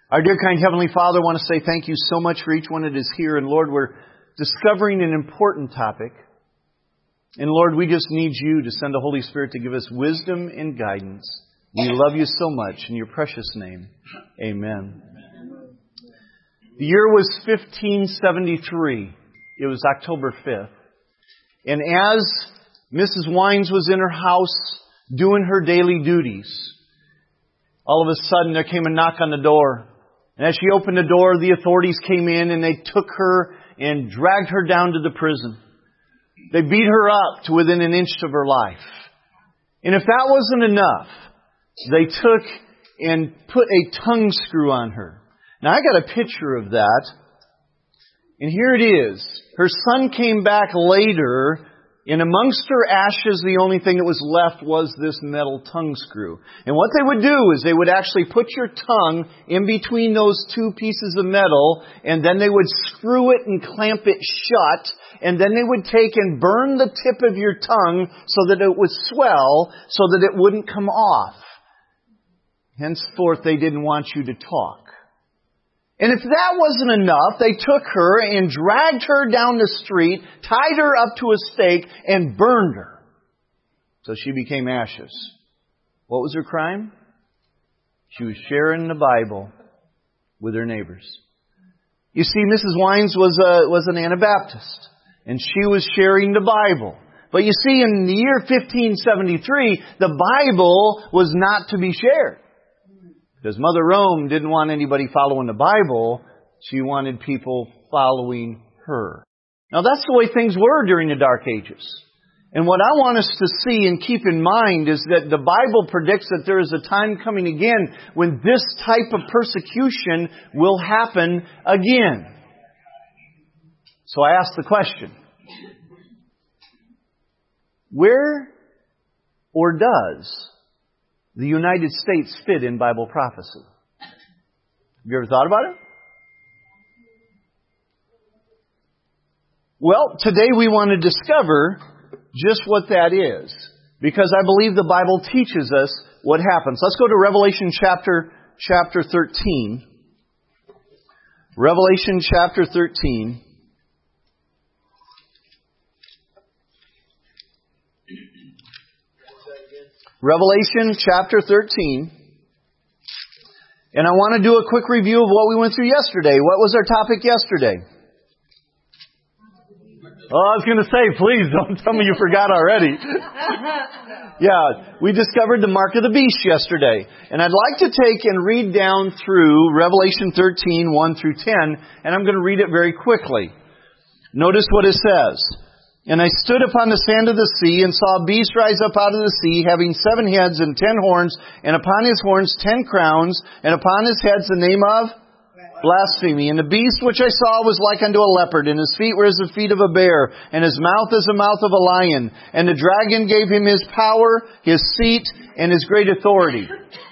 Our dear kind Heavenly Father, I want to say thank you so much for each one that is here. And Lord, we're discovering an important topic. And Lord, we just need you to send the Holy Spirit to give us wisdom and guidance. We love you so much. In your precious name, amen. The year was 1573. It was October 5th. And as Mrs. Wines was in her house doing her daily duties, all of a sudden there came a knock on the door. And as she opened the door, the authorities came in and they took her and dragged her down to the prison. They beat her up to within an inch of her life. And if that wasn't enough, they took and put a tongue screw on her. Now I got a picture of that. And here it is. Her son came back later, and amongst her ashes, the only thing that was left was this metal tongue screw. And what they would do is they would actually put your tongue in between those two pieces of metal, and then they would screw it and clamp it shut, and then they would take and burn the tip of your tongue so that it would swell, so that it wouldn't come off. Henceforth, they didn't want you to talk. And if that wasn't enough, they took her and dragged her down the street, tied her up to a stake, and burned her. So she became ashes. What was her crime? She was sharing the Bible with her neighbors. You see, Mrs. Wines was an Anabaptist, and she was sharing the Bible. But you see, in the year 1573, the Bible was not to be shared. Because Mother Rome didn't want anybody following the Bible. She wanted people following her. Now that's the way things were during the Dark Ages. And what I want us to see and keep in mind is that the Bible predicts that there is a time coming again when this type of persecution will happen again. So I ask the question, where or does the United States fit in Bible prophecy? Have you ever thought about it? Well, today we want to discover just what that is, because I believe the Bible teaches us what happens. Let's go to Revelation chapter 13. Revelation chapter 13. Revelation chapter 13. And I want to do a quick review of what we went through yesterday. What was our topic yesterday? Oh, I was going to say, please don't tell me you forgot already. Yeah, we discovered the mark of the beast yesterday. And I'd like to take and read down through Revelation 13, 1 through 10. And I'm going to read it very quickly. Notice what it says. And I stood upon the sand of the sea, and saw a beast rise up out of the sea, having 7 heads and 10 horns, and upon his horns 10 crowns, and upon his heads the name of blasphemy. And the beast which I saw was like unto a leopard, and his feet were as the feet of a bear, and his mouth as the mouth of a lion. And the dragon gave him his power, his seat, and his great authority.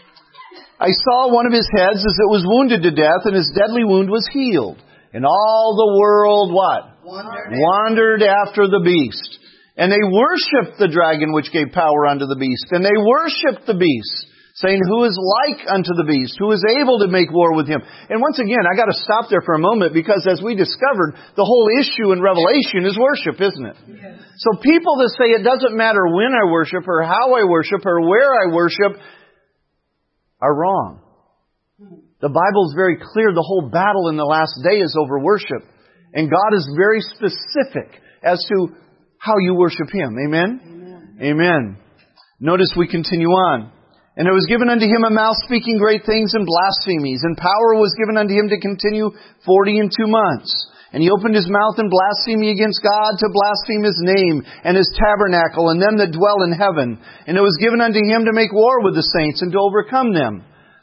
I saw one of his heads as it was wounded to death, and his deadly wound was healed. And all the world, what? Wandered after the beast. And they worshipped the dragon which gave power unto the beast. And they worshipped the beast, saying, who is like unto the beast? Who is able to make war with him? And once again, I got to stop there for a moment, because as we discovered, the whole issue in Revelation is worship, isn't it? Yes. So people that say it doesn't matter when I worship, or how I worship, or where I worship, are wrong. The Bible is very clear. The whole battle in the last day is over worship. And God is very specific as to how you worship Him. Amen? Amen. Amen. Notice we continue on. And there was given unto him a mouth speaking great things and blasphemies. And power was given unto him to continue 42 months. And he opened his mouth in blasphemy against God, to blaspheme His name and His tabernacle and them that dwell in heaven. And it was given unto him to make war with the saints and to overcome them.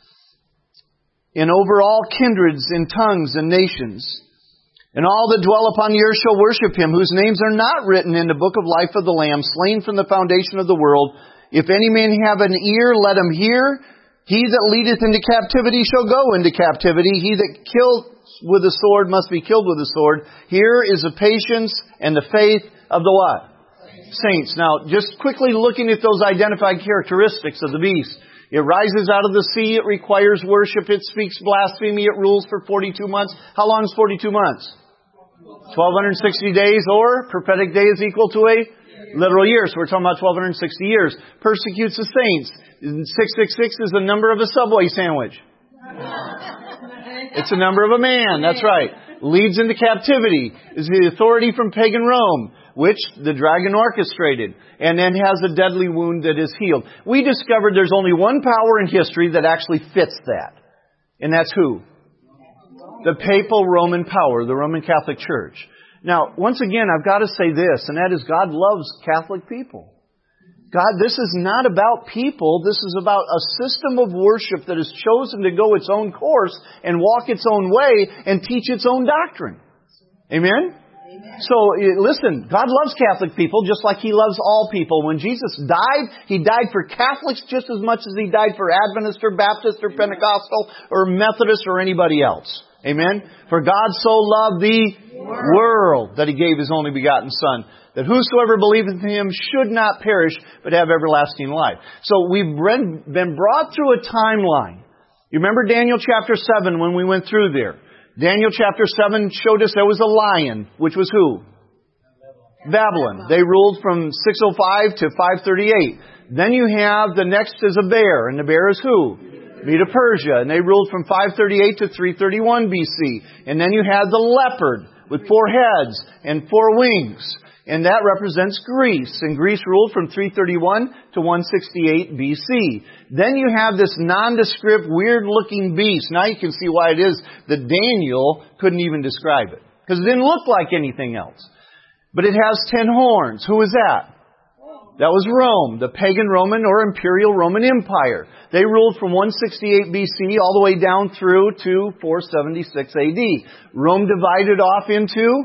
And over all kindreds and tongues and nations. And all that dwell upon the earth shall worship him, whose names are not written in the book of life of the Lamb, slain from the foundation of the world. If any man have an ear, let him hear. He that leadeth into captivity shall go into captivity. He that kills with the sword must be killed with the sword. Here is the patience and the faith of the what? Saints. Now, just quickly looking at those identified characteristics of the beast. It rises out of the sea. It requires worship. It speaks blasphemy. It rules for 42 months. How long is 42 months? 1,260 days, or prophetic day is equal to a literal year. So we're talking about 1,260 years. Persecutes the saints. 666 is the number of a Subway sandwich. It's the number of a man. That's right. Leads into captivity. Is the authority from pagan Rome, which the dragon orchestrated, and then has a deadly wound that is healed. We discovered there's only one power in history that actually fits that. And that's who? The papal Roman power, the Roman Catholic Church. Now, once again, I've got to say this, and that is God loves Catholic people. God, this is not about people. This is about a system of worship that has chosen to go its own course and walk its own way and teach its own doctrine. Amen? So, listen, God loves Catholic people just like He loves all people. When Jesus died, He died for Catholics just as much as He died for Adventist or Baptist or Pentecostal or Methodist or anybody else. Amen? For God so loved the world that He gave His only begotten Son, that whosoever believeth in Him should not perish, but have everlasting life. So we've been brought through a timeline. You remember Daniel chapter 7 when we went through there? Daniel chapter 7 showed us there was a lion, which was who? Babylon. They ruled from 605 to 538. Then you have the next is a bear, and the bear is who? Medo-Persia, and they ruled from 538 to 331 BC. And then you had the leopard with 4 heads and 4 wings. And that represents Greece. And Greece ruled from 331 to 168 BC. Then you have this nondescript, weird-looking beast. Now you can see why it is that Daniel couldn't even describe it. Because it didn't look like anything else. But it has 10 horns. Who was that? That was Rome, the pagan Roman or Imperial Roman Empire. They ruled from 168 BC all the way down through to 476 AD. Rome divided off into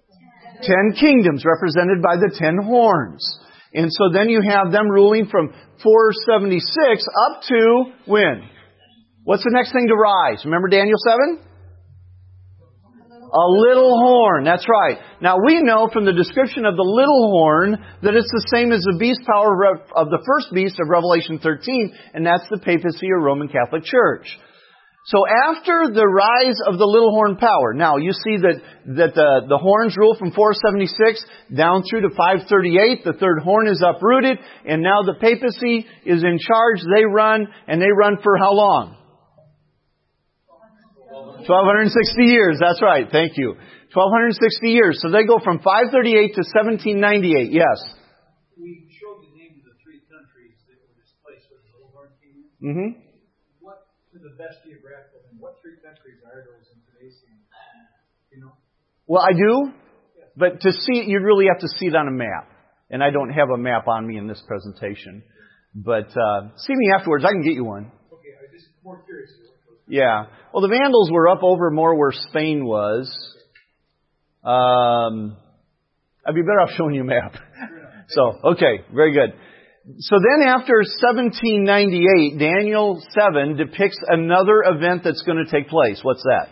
10 kingdoms represented by the 10 horns. And so then you have them ruling from 476 up to when? What's the next thing to rise? Remember Daniel 7? A little horn. That's right. Now we know from the description of the little horn that it's the same as the beast power of the first beast of Revelation 13, and that's the papacy or Roman Catholic Church. So after the rise of the little horn power, now you see that the horns rule from 476 down through to 538. The third horn is uprooted, and now the papacy is in charge. They run for how long? 1,260 years. That's right. Thank you. 1,260 years. So they go from 538 to 1798. Yes. We showed the names of the 3 countries that were displaced with the little horn king. Mm-hmm. What, to the best geographical, and what 3 countries are those in today's scene? You know? Well, I do, but to see it, you'd really have to see it on a map. And I don't have a map on me in this presentation. But see me afterwards. I can get you one. Okay, I'm just more curious. Yeah. Well, the Vandals were up over more where Spain was. I'd be better off showing you a map. So, okay, very good. So then after 1798, Daniel 7 depicts another event that's going to take place. What's that?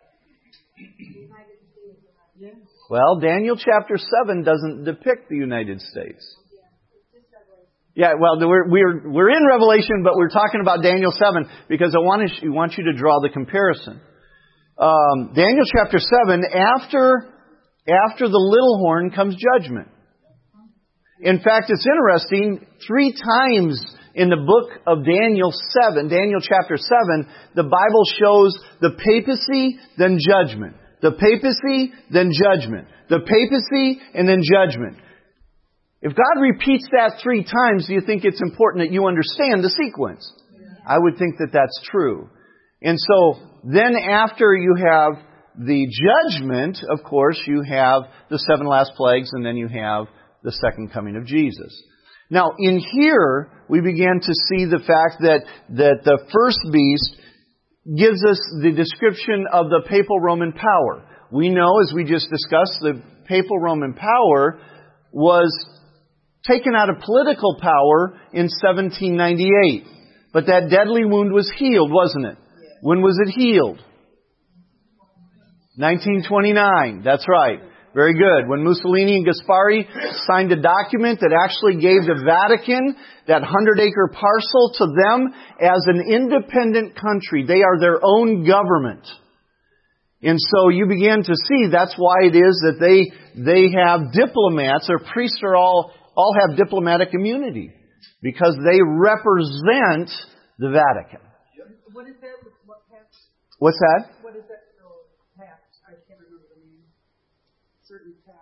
Well, Daniel chapter 7 doesn't depict the United States. Yeah, well, we're in Revelation, but we're talking about Daniel 7 because I want you to draw the comparison. Daniel chapter 7, after the little horn comes judgment. In fact, it's interesting, 3 times in the book of Daniel chapter 7, the Bible shows the papacy, then judgment. The papacy, then judgment. The papacy, and then judgment. If God repeats that 3 times, do you think it's important that you understand the sequence? I would think that that's true. And so, then after you have the judgment, of course, you have the 7 last plagues, and then you have the second coming of Jesus. Now, in here, we began to see the fact that the first beast gives us the description of the papal Roman power. We know, as we just discussed, the papal Roman power was taken out of political power in 1798. But that deadly wound was healed, wasn't it? When was it healed? 1929. That's right. Very good. When Mussolini and Gaspari signed a document that actually gave the Vatican that 100-acre parcel to them as an independent country. They are their own government. And so you began to see that's why it is that they have diplomats, or priests are all have diplomatic immunity. Because they represent the Vatican. What is that? What pact? What's that? What is that? Pact. I can't remember the name. Certain pact.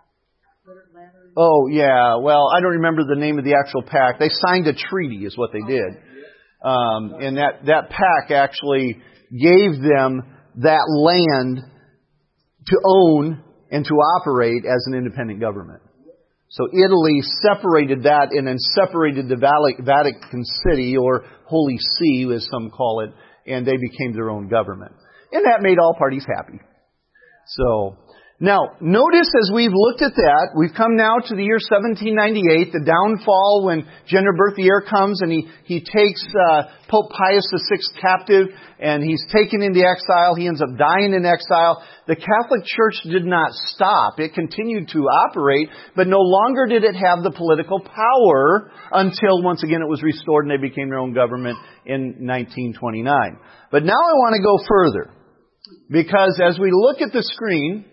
Oh, yeah. Well, I don't remember the name of the actual pact. They signed a treaty is what they did. And that pact actually gave them that land to own and to operate as an independent government. So Italy separated that and then separated the Vatican City, or Holy See as some call it, and they became their own government. And that made all parties happy. So, now, notice as we've looked at that, we've come now to the year 1798, the downfall when General Berthier comes and he takes Pope Pius VI captive, and he's taken into exile. He ends up dying in exile. The Catholic Church did not stop. It continued to operate, but no longer did it have the political power until once again it was restored and they became their own government in 1929. But now I want to go further, because as we look at the screen,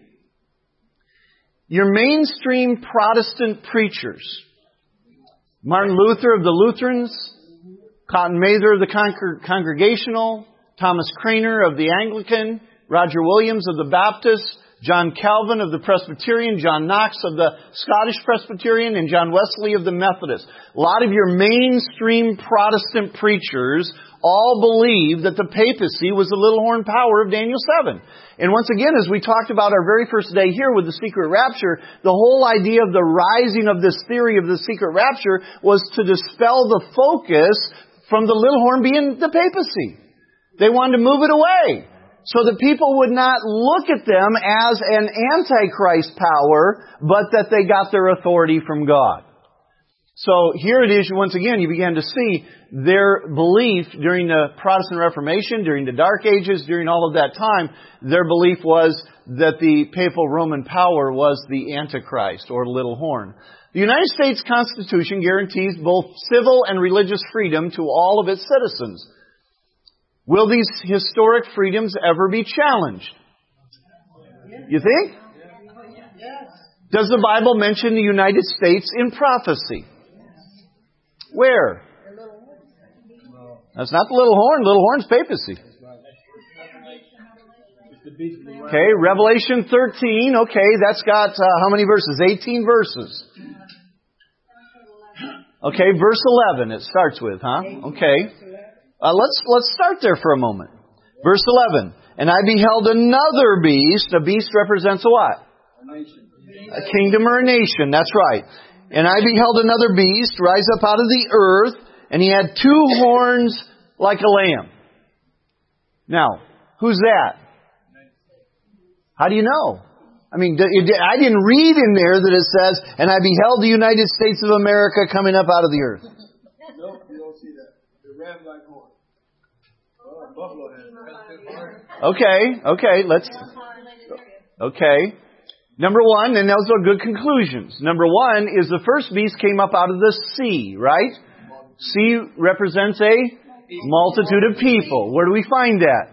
your mainstream Protestant preachers, Martin Luther of the Lutherans, Cotton Mather of the Congregational, Thomas Craner of the Anglican, Roger Williams of the Baptist, John Calvin of the Presbyterian, John Knox of the Scottish Presbyterian, and John Wesley of the Methodist. A lot of your mainstream Protestant preachers all believe that the papacy was the little horn power of Daniel 7. And once again, as we talked about our very first day here with the secret rapture, the whole idea of the rising of this theory of the secret rapture was to dispel the focus from the little horn being the papacy. They wanted to move it away so that people would not look at them as an antichrist power, but that they got their authority from God. So here it is, once again, you began to see their belief during the Protestant Reformation, during the Dark Ages, during all of that time, their belief was that the papal Roman power was the Antichrist, or little horn. The United States Constitution guarantees both civil and religious freedom to all of its citizens. Will these historic freedoms ever be challenged? You think? Does the Bible mention the United States in prophecy? Where? That's not the little horn. Little horn's papacy. Okay, Revelation 13. Okay, that's got how many verses? 18 verses. Okay, verse 11 it starts with, huh? Okay. Let's start there for a moment. Verse 11. And I beheld another beast. A beast represents a what? A kingdom or a nation. That's right. And I beheld another beast rise up out of the earth, and he had two horns like a lamb. Now, who's that? How do you know? I mean, I didn't read in there that it says, and I beheld the United States of America coming up out of the earth. No, you don't see that. The ram-like horn. Oh, buffalo has. Okay. Number one, and those are good conclusions. Number one is the first beast came up out of the sea, right? Sea represents a multitude of people. Where do we find that?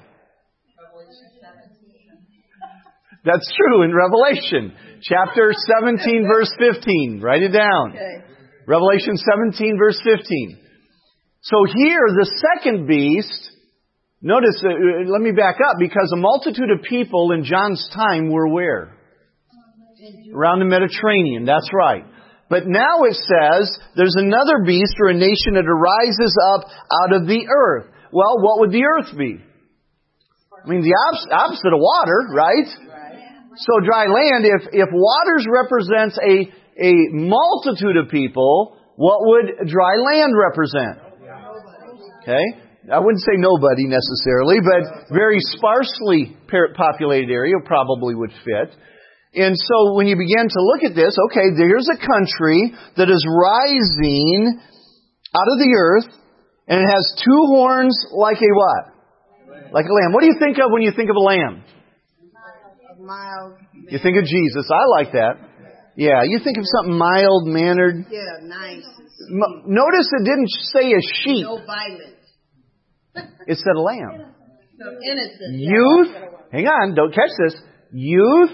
That's true in Revelation. Chapter 17, verse 15. Write it down. Revelation 17, verse 15. So here, the second beast, notice, let me back up, because a multitude of people in John's time were where? Around the Mediterranean, that's right. But now it says there's another beast or a nation that arises up out of the earth. Well, what would the earth be? I mean, the opposite of water, right? So dry land, if waters represents a multitude of people, what would dry land represent? Okay? I wouldn't say nobody necessarily, but very sparsely populated area probably would fit. And so when you begin to look at this, okay, there's a country that is rising out of the earth, and it has two horns like a what? Like a lamb. What do you think of when you think of a lamb? Mild. You think of Jesus. I like that. Yeah, you think of something mild-mannered. Yeah, nice. Notice it didn't say a sheep. No violence. It said a lamb. So innocent. Youth. Hang on, don't catch this. Youth.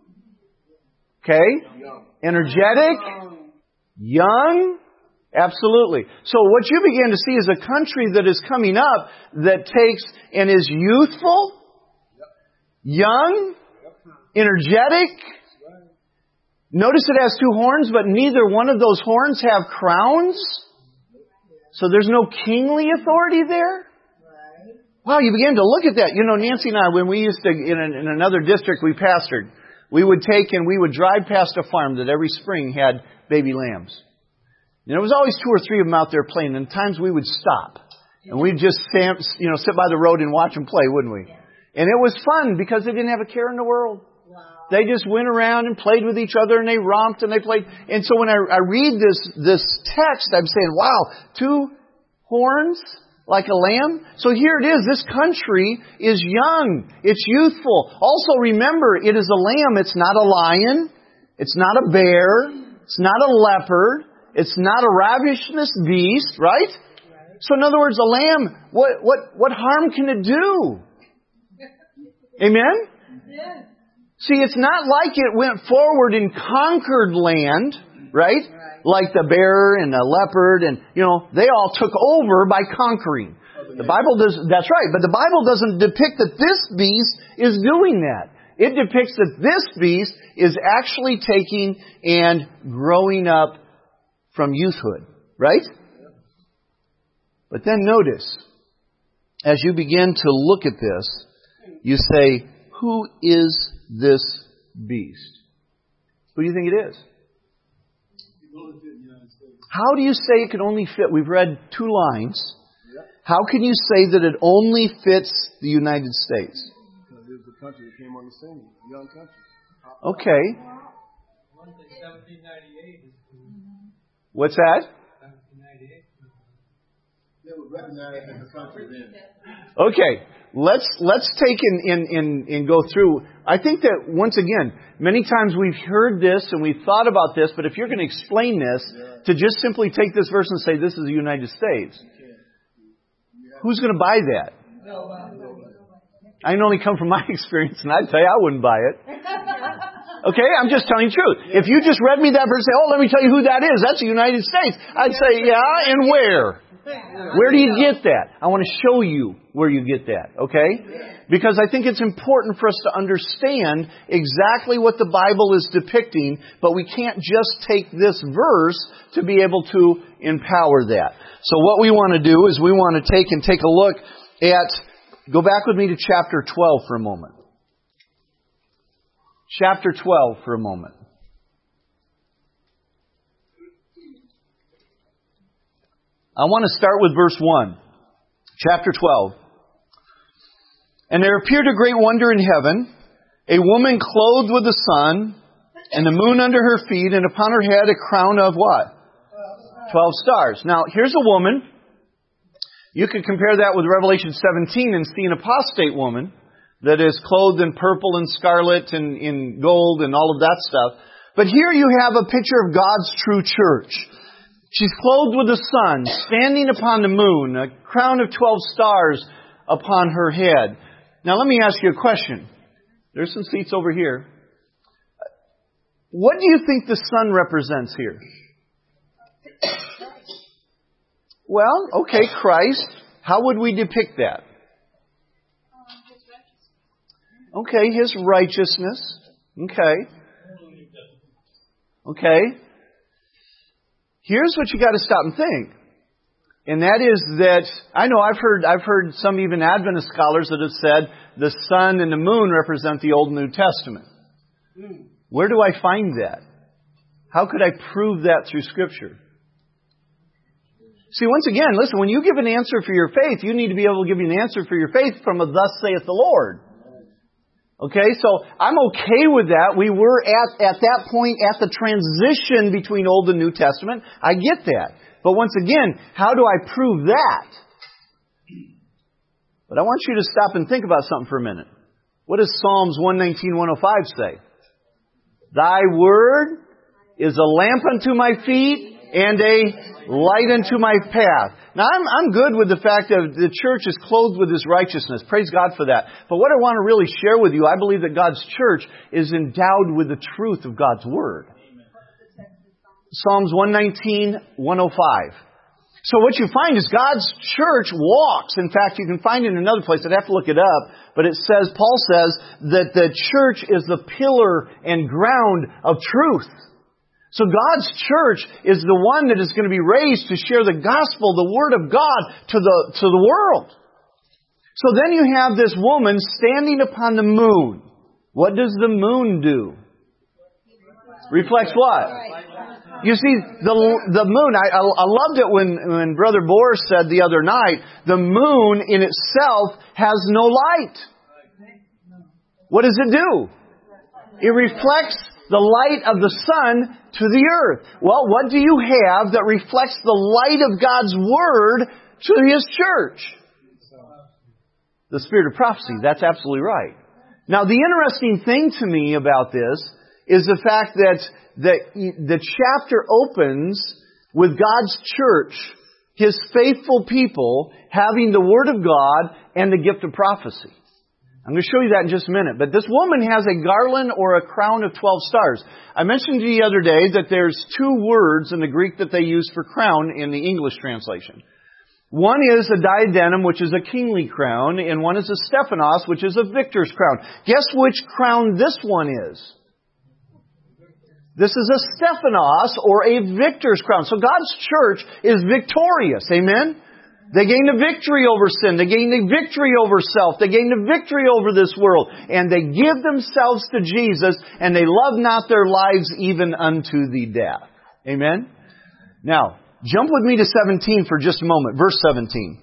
Okay. Energetic. Young. Absolutely. So what you begin to see is a country that is coming up that takes and is youthful, young, energetic. Notice it has 2 horns, but neither one of those horns have crowns. So there's no kingly authority there. Wow, you begin to look at that. You know, Nancy and I, when we used to, in another district we pastored, we would take and we would drive past a farm that every spring had baby lambs. And there was always 2 or 3 of them out there playing, and times we would stop. And we'd just sit by the road and watch them play, wouldn't we? And it was fun because they didn't have a care in the world. They just went around and played with each other, and they romped and they played. And so when I read this text, I'm saying, wow, 2 horns like a lamb? So here it is. This country is young. It's youthful. Also remember, it is a lamb. It's not a lion. It's not a bear. It's not a leopard. It's not a ravishnous beast, right? So in other words, a lamb, what harm can it do? Amen? See, it's not like it went forward and conquered land, right? Like the bear and the leopard and, they all took over by conquering. The Bible does, that's right, but the Bible doesn't depict that this beast is doing that. It depicts that this beast is actually taking and growing up from youthhood, right? But then notice, as you begin to look at this, you say, who is this beast? Who do you think it is? How do you say it can only fit? We've read 2 lines. How can you say that it only fits the United States? Because it was the country that came on the scene, a young country. Okay. 1798. What's that? 1798. They were recognized as a country then. Okay. Let's take and go through. I think that, once again, many times we've heard this and we've thought about this, but if you're going to explain this, to just simply take this verse and say this is the United States, who's going to buy that? I can only come from my experience, and I'd tell you I wouldn't buy it. Okay, I'm just telling you the truth. If you just read me that verse and say, let me tell you who that is. That's the United States. I'd say, yeah, and where? Where do you get that? I want to show you where you get that, okay? Because I think it's important for us to understand exactly what the Bible is depicting, but we can't just take this verse to be able to empower that. So what we want to do is we want to take a look at, go back with me to chapter 12 for a moment. Chapter 12 for a moment. I want to start with verse 1. Chapter 12. And there appeared a great wonder in heaven, a woman clothed with the sun, and the moon under her feet, and upon her head a crown of what? 12 stars. Now, here's a woman. You could compare that with Revelation 17 and see an apostate woman that is clothed in purple and scarlet and in gold and all of that stuff. But here you have a picture of God's true church. She's clothed with the sun, standing upon the moon, a crown of 12 stars upon her head. Now let me ask you a question. There's some seats over here. What do you think the sun represents here? Well, okay, Christ. How would we depict that? Okay, His righteousness. Okay. Here's what you got to stop and think. And that is that, I know I've heard some even Adventist scholars that have said the sun and the moon represent the Old and New Testament. Where do I find that? How could I prove that through Scripture? See, once again, listen, when you give an answer for your faith, you need to be able to give you an answer for your faith from a thus saith the Lord. Okay, so I'm okay with that. We were at that point at the transition between Old and New Testament. I get that. But once again, how do I prove that? But I want you to stop and think about something for a minute. What does Psalms 119:105 say? Thy word is a lamp unto my feet and a light unto my path. Now, I'm good with the fact that the church is clothed with His righteousness. Praise God for that. But what I want to really share with you, I believe that God's church is endowed with the truth of God's Word. Psalms 119:105. So what you find is God's church walks. In fact, you can find it in another place. I'd have to look it up. But it says, Paul says, that the church is the pillar and ground of truth. So God's church is the one that is going to be raised to share the gospel, the Word of God, to the world. So then you have this woman standing upon the moon. What does the moon do? Reflects what? You see, the moon, I loved it when Brother Bohr said the other night, the moon in itself has no light. What does it do? It reflects the light of the sun to the earth. Well, what do you have that reflects the light of God's Word to His church? The spirit of prophecy. That's absolutely right. Now, the interesting thing to me about this is the fact that the chapter opens with God's church, His faithful people, having the Word of God and the gift of prophecy. I'm going to show you that in just a minute. But this woman has a garland or a crown of 12 stars. I mentioned to you the other day that there's two words in the Greek that they use for crown in the English translation. One is a diadem, which is a kingly crown, and one is a Stephanos, which is a victor's crown. Guess which crown this one is? This is a Stephanos, or a victor's crown. So God's church is victorious. Amen? They gain the victory over sin. They gain the victory over self. They gain the victory over this world. And they give themselves to Jesus, and they love not their lives even unto the death. Amen? Now, jump with me to 17 for just a moment. Verse 17.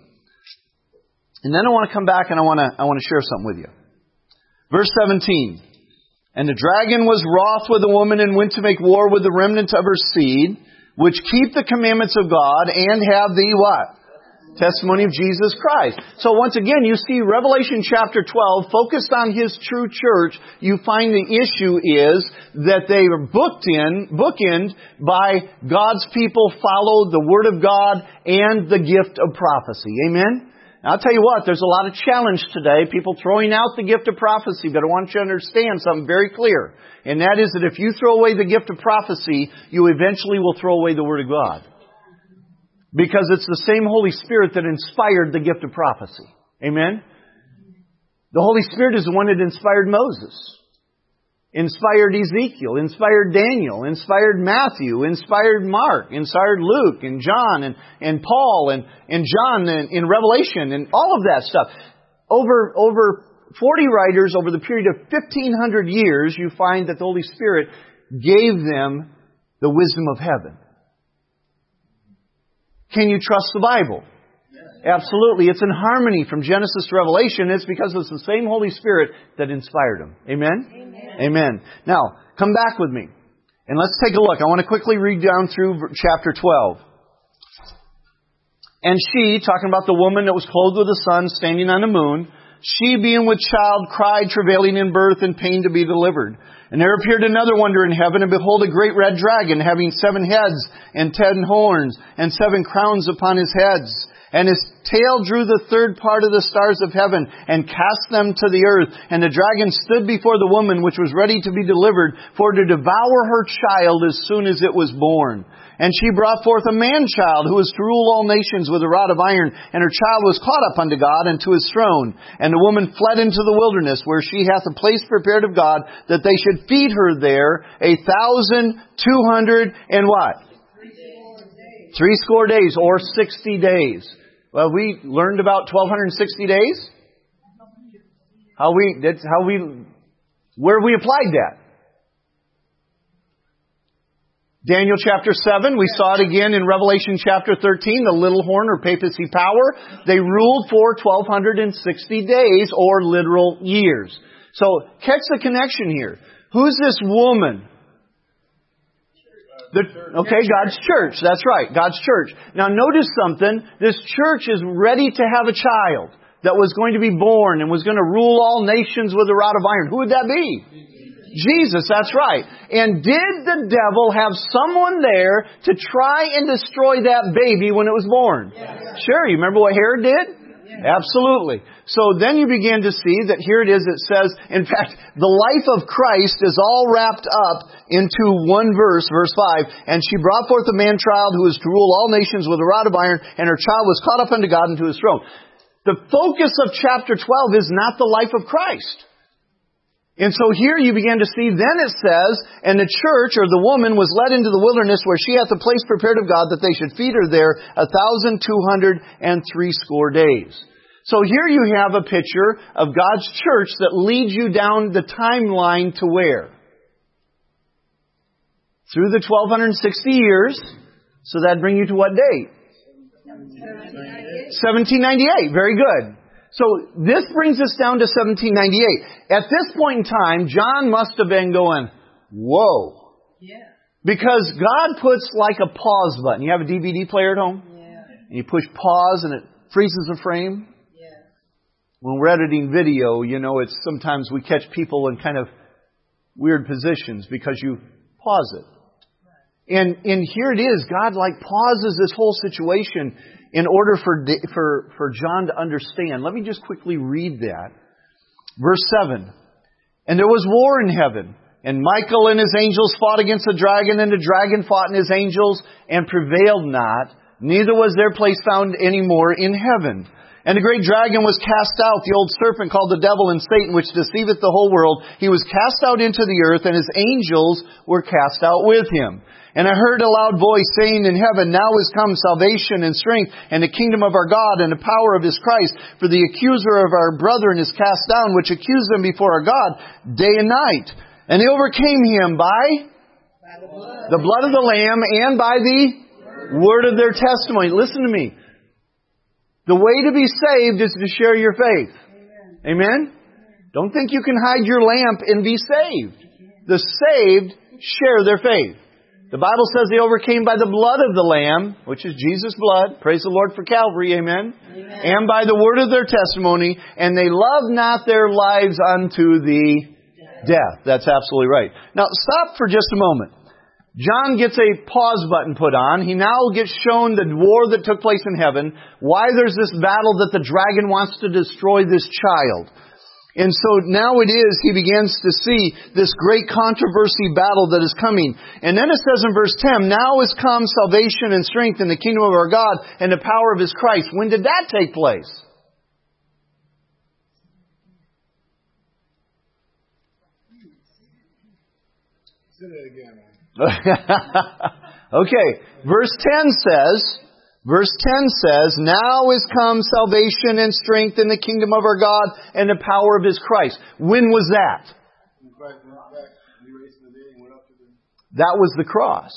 And then I want to come back and I want to share something with you. Verse 17. And the dragon was wroth with the woman and went to make war with the remnant of her seed, which keep the commandments of God and have the what? Testimony of Jesus Christ. So once again, you see Revelation chapter 12 focused on His true church. You find the issue is that they are bookend by God's people follow the Word of God and the gift of prophecy. Amen? Now, I'll tell you what, there's a lot of challenge today, people throwing out the gift of prophecy, but I want you to understand something very clear. And that is that if you throw away the gift of prophecy, you eventually will throw away the Word of God. Because it's the same Holy Spirit that inspired the gift of prophecy. Amen? The Holy Spirit is the one that inspired Moses. Inspired Ezekiel. Inspired Daniel. Inspired Matthew. Inspired Mark. Inspired Luke and John and Paul and John in Revelation and all of that stuff. Over 40 writers over the period of 1,500 years, you find that the Holy Spirit gave them the wisdom of heaven. Can you trust the Bible? Yes. Absolutely. It's in harmony from Genesis to Revelation. It's because it's the same Holy Spirit that inspired them. Amen? Amen. Amen. Now, come back with me. And let's take a look. I want to quickly read down through chapter 12. And she, talking about the woman that was clothed with the sun, standing on the moon, she being with child cried, travailing in birth and pain to be delivered. And there appeared another wonder in heaven, and behold, a great red dragon, having 7 heads and 10 horns, and 7 crowns upon his heads. And his tail drew the third part of the stars of heaven, and cast them to the earth. And the dragon stood before the woman, which was ready to be delivered, for to devour her child as soon as it was born. And she brought forth a man-child, who was to rule all nations with a rod of iron. And her child was caught up unto God and to His throne. And the woman fled into the wilderness, where she hath a place prepared of God, that they should feed her there 1,200 and what? 60 days, or 60 days. Well, we learned about 1,260 days. Where we applied that. Daniel chapter 7, we saw it again in Revelation chapter 13, the little horn or papacy power. They ruled for 1,260 days, or literal years. So, catch the connection here. Who's this woman? God's church. That's right, God's church. Now notice something. This church is ready to have a child. that was going to be born and was going to rule all nations with a rod of iron. Who would that be? Jesus, that's right. And did the devil have someone there to try and destroy that baby when it was born? Yes. Sure, you remember what Herod did? Yes. Absolutely. So then you begin to see that here it is, it says, in fact, the life of Christ is all wrapped up into one verse, verse 5. And she brought forth a man-child who was to rule all nations with a rod of iron, and her child was caught up unto God and to His throne. The focus of chapter 12 is not the life of Christ. And so here you begin to see, then it says, and the church, or the woman, was led into the wilderness where she hath a place prepared of God that they should feed her there 1,260 days. So here you have a picture of God's church that leads you down the timeline to where? Through the 1,260 years. So that'd bring you to what date? 1798. Very good. So this brings us down to 1798. At this point in time, John must have been going, whoa. Yeah. Because God puts like a pause button. You have a DVD player at home? Yeah. And you push pause and it freezes the frame? Yeah. When we're editing video, you know, it's sometimes we catch people in kind of weird positions because you pause it. And here it is, God like pauses this whole situation in order for John to understand. Let me just quickly read that. Verse 7. And there was war in heaven, and Michael and his angels fought against the dragon, and the dragon fought and his angels, and prevailed not, neither was their place found any more in heaven. And the great dragon was cast out, the old serpent called the devil and Satan, which deceiveth the whole world. He was cast out into the earth, and his angels were cast out with him. And I heard a loud voice saying in heaven, Now is come salvation and strength, and the kingdom of our God, and the power of His Christ. For the accuser of our brethren is cast down, which accused them before our God day and night. And they overcame him by the blood of the Lamb, and by the word of their testimony. Listen to me. The way to be saved is to share your faith. Amen? Don't think you can hide your lamp and be saved. The saved share their faith. The Bible says they overcame by the blood of the Lamb, which is Jesus' blood. Praise the Lord for Calvary, amen? Amen. And by the word of their testimony, and they loved not their lives unto the death. That's absolutely right. Now, stop for just a moment. John gets a pause button put on. He now gets shown the war that took place in heaven, why there's this battle that the dragon wants to destroy this child. And so now it is, he begins to see this great controversy battle that is coming. And then it says in verse 10, Now is come salvation and strength in the kingdom of our God and the power of His Christ. When did that take place? Say that again. Okay, verse 10 says, Now is come salvation and strength in the kingdom of our God and the power of His Christ. When was that? That was the cross.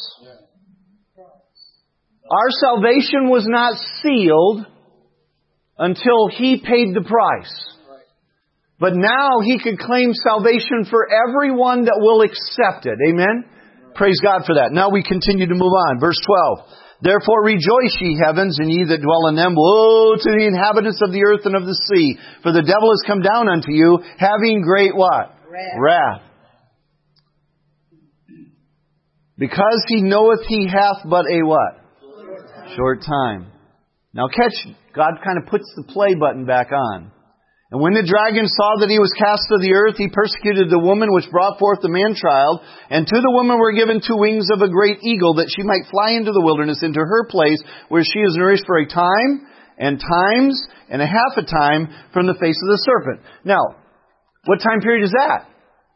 Our salvation was not sealed until He paid the price. But now He could claim salvation for everyone that will accept it. Amen? Praise God for that. Now we continue to move on. Verse 12. Therefore rejoice, ye heavens, and ye that dwell in them. Woe to the inhabitants of the earth and of the sea. For the devil is come down unto you, having great what? Wrath. Because he knoweth he hath but a what? Short time. Now catch, God kind of puts the play button back on. And when the dragon saw that he was cast to the earth, he persecuted the woman which brought forth the man-child. And to the woman were given 2 wings of a great eagle, that she might fly into the wilderness, into her place, where she is nourished for a time, and times, and a half a time from the face of the serpent. Now, what time period is that?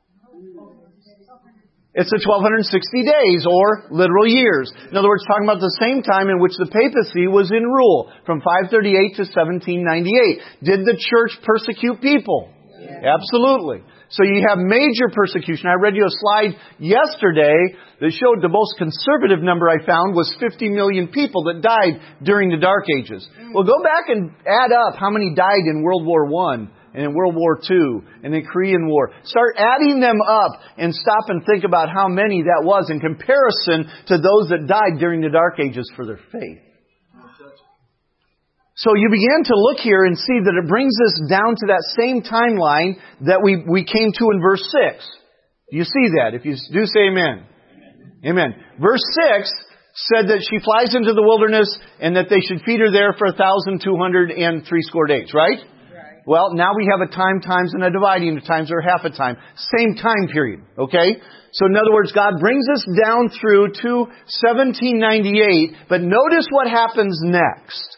It's the 1260 days, or literal years. In other words, talking about the same time in which the papacy was in rule, from 538 to 1798. Did the church persecute people? Yeah. Absolutely. So you have major persecution. I read you a slide yesterday that showed the most conservative number I found was 50 million people that died during the Dark Ages. Well, go back and add up how many died in World War I. And in World War II, and in Korean War. Start adding them up and stop and think about how many that was in comparison to those that died during the Dark Ages for their faith. So you begin to look here and see that it brings us down to that same timeline that we came to in verse 6. Do you see that? If you do, say amen. Amen. Verse 6 said that she flies into the wilderness and that they should feed her there for 1,260 days, right? Well, now we have a time times and a dividing of times or half a time. Same time period, okay? So in other words, God brings us down through to 1798, but notice what happens next.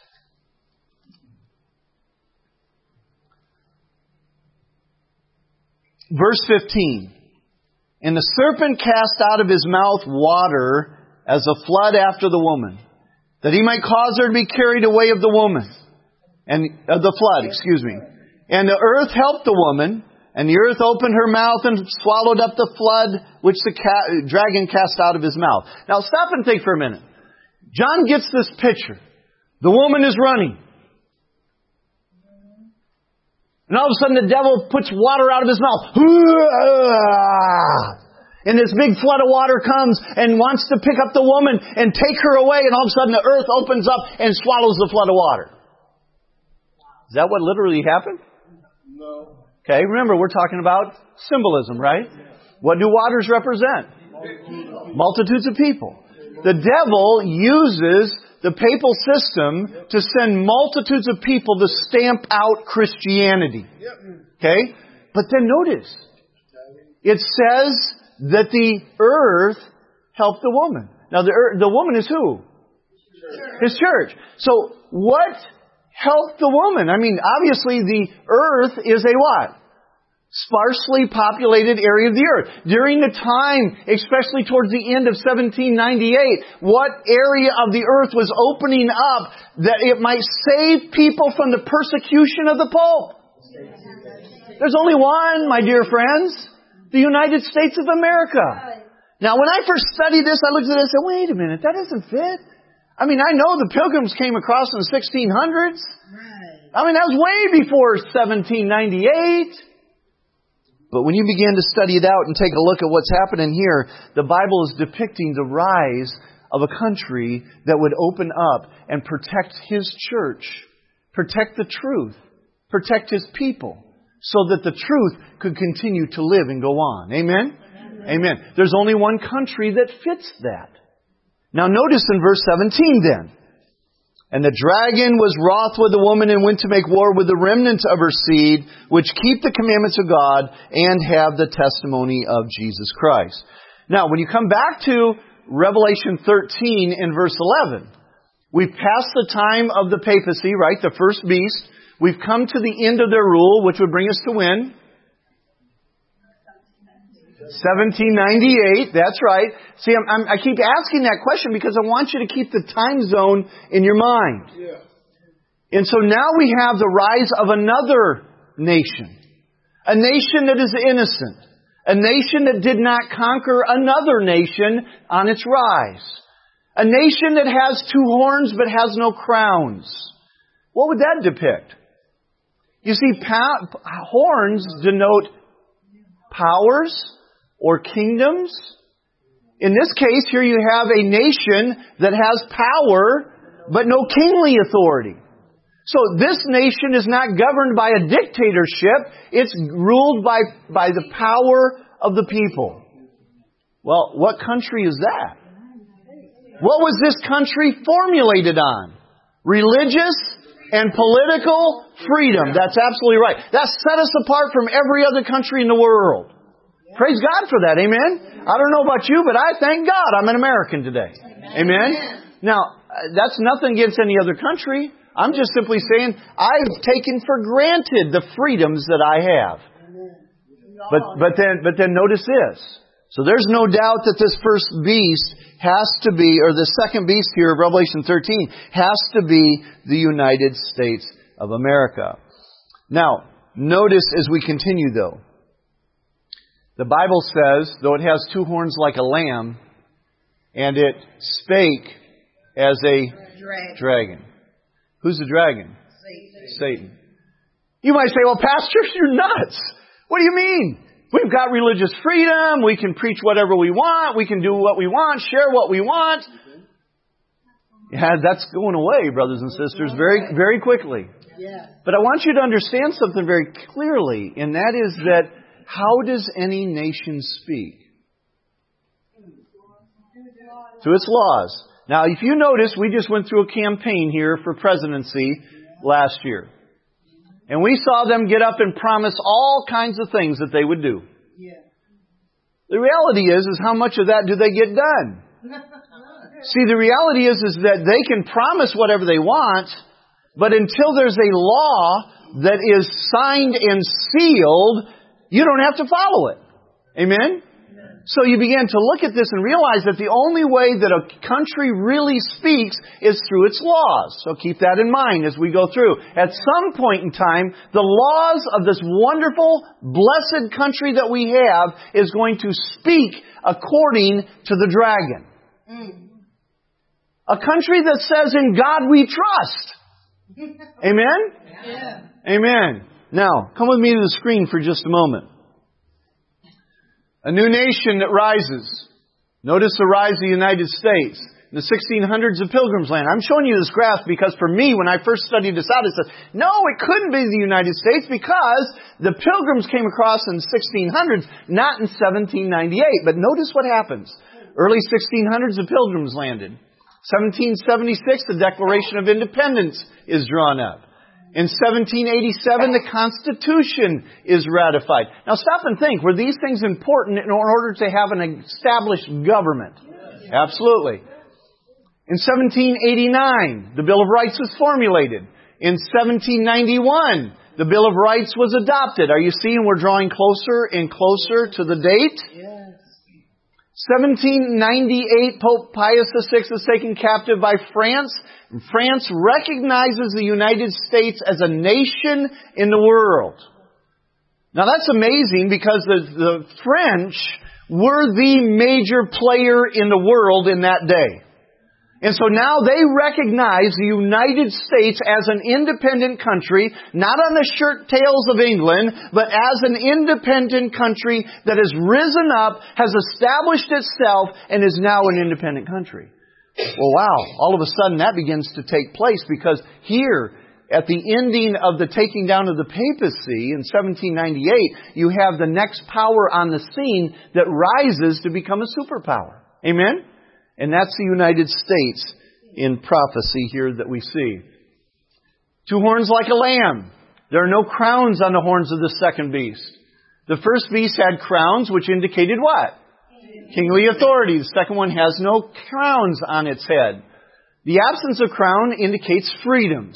Verse 15. And the serpent cast out of his mouth water as a flood after the woman, that he might cause her to be carried away of the woman, and of the flood, excuse me. And the earth helped the woman, and the earth opened her mouth and swallowed up the flood which the dragon cast out of his mouth. Now stop and think for a minute. John gets this picture. The woman is running. And all of a sudden the devil puts water out of his mouth. And this big flood of water comes and wants to pick up the woman and take her away. And all of a sudden the earth opens up and swallows the flood of water. Is that what literally happened? No. Okay, remember we're talking about symbolism, right? What do waters represent? Multitudes of people. The devil uses the papal system to send multitudes of people to stamp out Christianity. Okay? But then notice, it says that the earth helped the woman. Now the woman is who? His church. So what helped the woman? I mean, obviously the earth is a what? Sparsely populated area of the earth. During the time, especially towards the end of 1798, what area of the earth was opening up that it might save people from the persecution of the Pope? There's only one, my dear friends. The United States of America. Now, when I first studied this, I looked at it and said, wait a minute, that doesn't fit. I mean, I know the Pilgrims came across in the 1600s. I mean, that was way before 1798. But when you begin to study it out and take a look at what's happening here, the Bible is depicting the rise of a country that would open up and protect His church, protect the truth, protect His people, so that the truth could continue to live and go on. Amen? Amen. There's only one country that fits that. Now notice in verse 17 then. And the dragon was wroth with the woman and went to make war with the remnant of her seed, which keep the commandments of God and have the testimony of Jesus Christ. Now, when you come back to Revelation 13 and verse 11, we've passed the time of the papacy, right? The first beast. We've come to the end of their rule, which would bring us to when? 1798, that's right. See, I keep asking that question because I want you to keep the time zone in your mind. Yeah. And so now we have the rise of another nation. A nation that is innocent. A nation that did not conquer another nation on its rise. A nation that has two horns but has no crowns. What would that depict? You see, horns denote powers or kingdoms. In this case, here you have a nation that has power, but no kingly authority. So this nation is not governed by a dictatorship. It's ruled by the power of the people. Well, what country is that? What was this country formulated on? Religious and political freedom. That's absolutely right. That set us apart from every other country in the world. Praise God for that. Amen? I don't know about you, but I thank God I'm an American today. Amen? Now, that's nothing against any other country. I'm just simply saying I've taken for granted the freedoms that I have. But then notice this. So there's no doubt that this first beast has to be, or the second beast here of Revelation 13, has to be the United States of America. Now, notice as we continue though. The Bible says, though it has two horns like a lamb, and it spake as a dragon. Who's the dragon? Satan. You might say, well, Pastor, you're nuts. What do you mean? We've got religious freedom. We can preach whatever we want. We can do what we want, share what we want. Yeah, that's going away, brothers and sisters, very, very quickly. Yes. But I want you to understand something very clearly, and that is that how does any nation speak? Through its laws. Now, if you notice, we just went through a campaign here for presidency last year. And we saw them get up and promise all kinds of things that they would do. Yeah. The reality is how much of that do they get done? See, the reality is that they can promise whatever they want, but until there's a law that is signed and sealed, you don't have to follow it. Amen? So you begin to look at this and realize that the only way that a country really speaks is through its laws. So keep that in mind as we go through. At some point in time, the laws of this wonderful, blessed country that we have is going to speak according to the dragon. A country that says, in God we trust. Amen? Yeah. Amen. Now, come with me to the screen for just a moment. A new nation that rises. Notice the rise of the United States. In the 1600s of Pilgrim's Land. I'm showing you this graph because for me, when I first studied this out, I said, no, it couldn't be the United States because the Pilgrims came across in the 1600s, not in 1798. But notice what happens. Early 1600s, the Pilgrims landed. 1776, the Declaration of Independence is drawn up. In 1787, the Constitution is ratified. Now stop and think, were these things important in order to have an established government? Absolutely. In 1789, the Bill of Rights was formulated. In 1791, the Bill of Rights was adopted. Are you seeing we're drawing closer and closer to the date? Yes. 1798, Pope Pius VI is taken captive by France. France recognizes the United States as a nation in the world. Now that's amazing because the French were the major player in the world in that day. And so now they recognize the United States as an independent country, not on the shirt tails of England, but as an independent country that has risen up, has established itself, and is now an independent country. Well, wow, all of a sudden that begins to take place because here, at the ending of the taking down of the papacy in 1798, you have the next power on the scene that rises to become a superpower. Amen? And that's the United States in prophecy here that we see. Two horns like a lamb. There are no crowns on the horns of the second beast. The first beast had crowns, which indicated what? Kingly authority. The second one has no crowns on its head. The absence of crown indicates freedoms.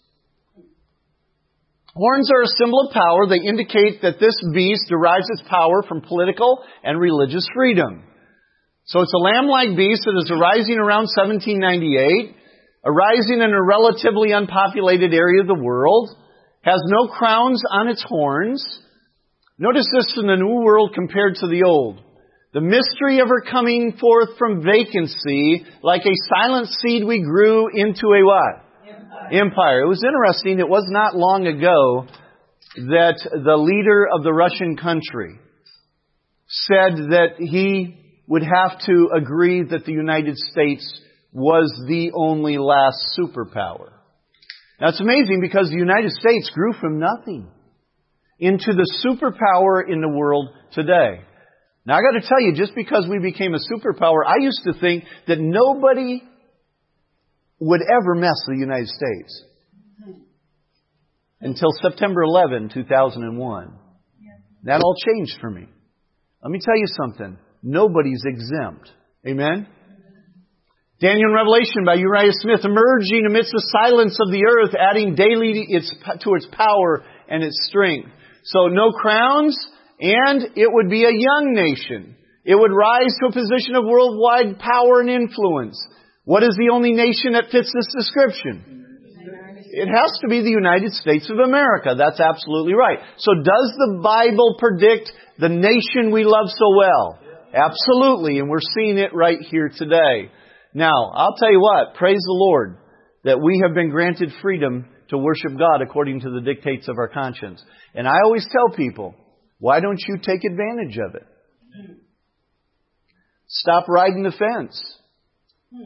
Horns are a symbol of power. They indicate that this beast derives its power from political and religious freedom. So it's a lamb-like beast that is arising around 1798, arising in a relatively unpopulated area of the world, has no crowns on its horns. Notice this in the New World compared to the Old. The mystery of her coming forth from vacancy, like a silent seed we grew into a what? Empire. It was interesting, it was not long ago that the leader of the Russian country said that he would have to agree that the United States was the only last superpower. Now it's amazing because the United States grew from nothing into the superpower in the world today. Now I got to tell you, just because we became a superpower, I used to think that nobody would ever mess with the United States. Until September 11, 2001. That all changed for me. Let me tell you something. Nobody's exempt. Amen? Daniel in Revelation by Uriah Smith, emerging amidst the silence of the earth, adding daily to its power and its strength. So no crowns, and it would be a young nation. It would rise to a position of worldwide power and influence. What is the only nation that fits this description? It has to be the United States of America. That's absolutely right. So does the Bible predict the nation we love so well? Absolutely, and we're seeing it right here today. Now, I'll tell you what, praise the Lord that we have been granted freedom to worship God according to the dictates of our conscience. And I always tell people, why don't you take advantage of it? Stop riding the fence.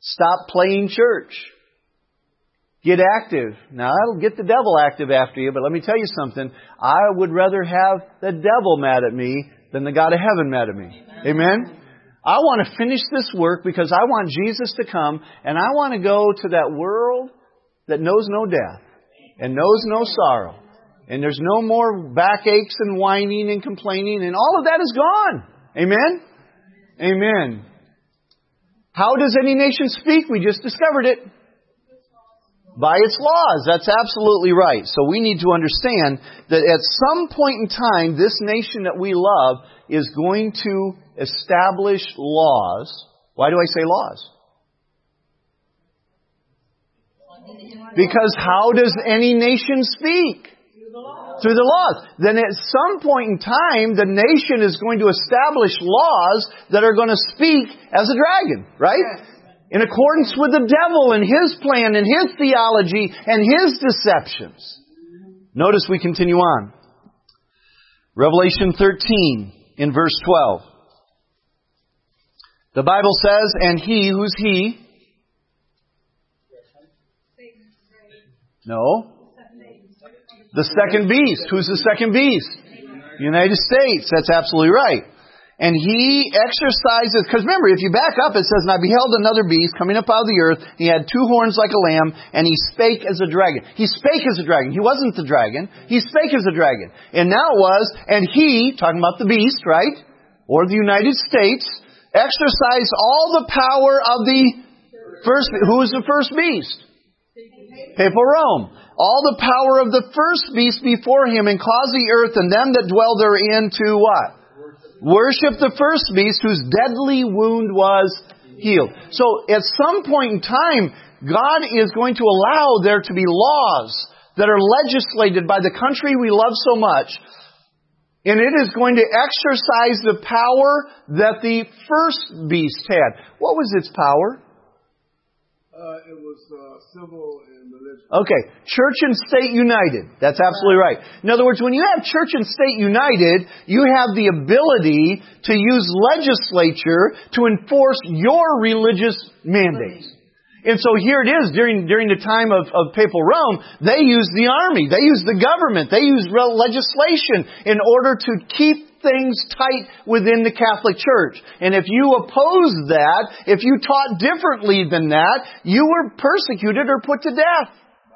Stop playing church. Get active. Now, that'll get the devil active after you, but let me tell you something. I would rather have the devil mad at me than the God of heaven mad at me. Amen? I want to finish this work because I want Jesus to come, and I want to go to that world that knows no death and knows no sorrow. And there's no more backaches and whining and complaining, and all of that is gone. Amen? Amen. How does any nation speak? We just discovered it. By its laws. That's absolutely right. So we need to understand that at some point in time, this nation that we love is going to establish laws. Why do I say laws? Because how does any nation speak? Through the laws. Then at some point in time, the nation is going to establish laws that are going to speak as a dragon, right? In accordance with the devil and his plan and his theology and his deceptions. Notice we continue on. Revelation 13 in verse 12. The Bible says, and he, who's he? No. The second beast. Who's the second beast? United States. That's absolutely right. And he exercises, because remember, if you back up, it says, and I beheld another beast coming up out of the earth. He had two horns like a lamb, and he spake as a dragon. He spake as a dragon. He wasn't the dragon. He spake as a dragon. And now it was, and he, talking about the beast, right? Or the United States, exercised all the power of the first, who was the first beast? Papal Rome. All the power of the first beast before him, and caused the earth and them that dwell therein to what? Worship the first beast whose deadly wound was healed. So at some point in time, God is going to allow there to be laws that are legislated by the country we love so much. And it is going to exercise the power that the first beast had. What was its power? It was civil and religious. Okay, church and state united. That's absolutely right. In other words, when you have church and state united, you have the ability to use legislature to enforce your religious mandates. And so here it is, during the time of Papal Rome, they used the army, they used the government, they used legislation in order to keep things tight within the Catholic Church. And if you opposed that, if you taught differently than that, you were persecuted or put to death.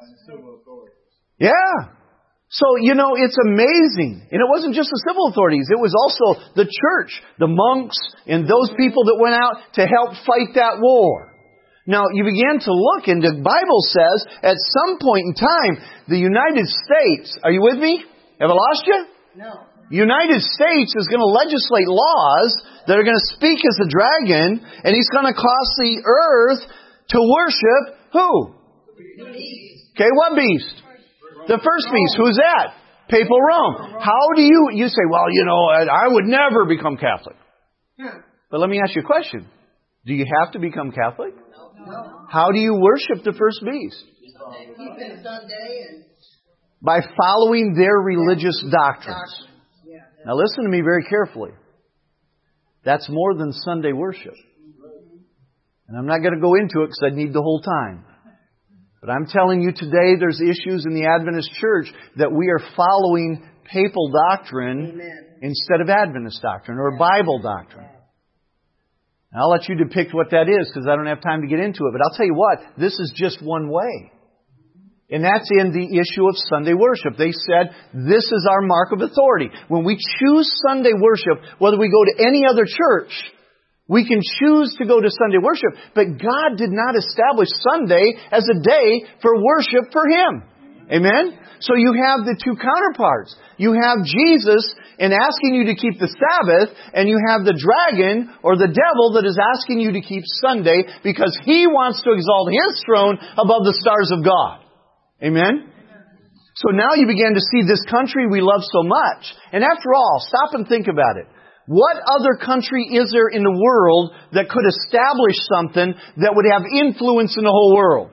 Yeah. So, it's amazing. And it wasn't just the civil authorities. It was also the church, the monks, and those people that went out to help fight that war. Now, you begin to look, and the Bible says, at some point in time, the United States, are you with me? Have I lost you? No. United States is going to legislate laws that are going to speak as a dragon, and he's going to cause the earth to worship who? The beast. Okay, what beast? The first beast. Who's that? Papal Rome. How do you say, well, I would never become Catholic. But let me ask you a question. Do you have to become Catholic? No. How do you worship the first beast? Keep it Sunday and... By following their religious doctrines. Now listen to me very carefully. That's more than Sunday worship. And I'm not going to go into it because I'd need the whole time. But I'm telling you today there's issues in the Adventist church that we are following papal doctrine instead of Adventist doctrine or Bible doctrine. And I'll let you depict what that is because I don't have time to get into it. But I'll tell you what, this is just one way. And that's in the issue of Sunday worship. They said, this is our mark of authority. When we choose Sunday worship, whether we go to any other church, we can choose to go to Sunday worship. But God did not establish Sunday as a day for worship for Him. Amen? So you have the two counterparts. You have Jesus in asking you to keep the Sabbath, and you have the dragon or the devil that is asking you to keep Sunday because he wants to exalt his throne above the stars of God. Amen? So now you begin to see this country we love so much. And after all, stop and think about it. What other country is there in the world that could establish something that would have influence in the whole world?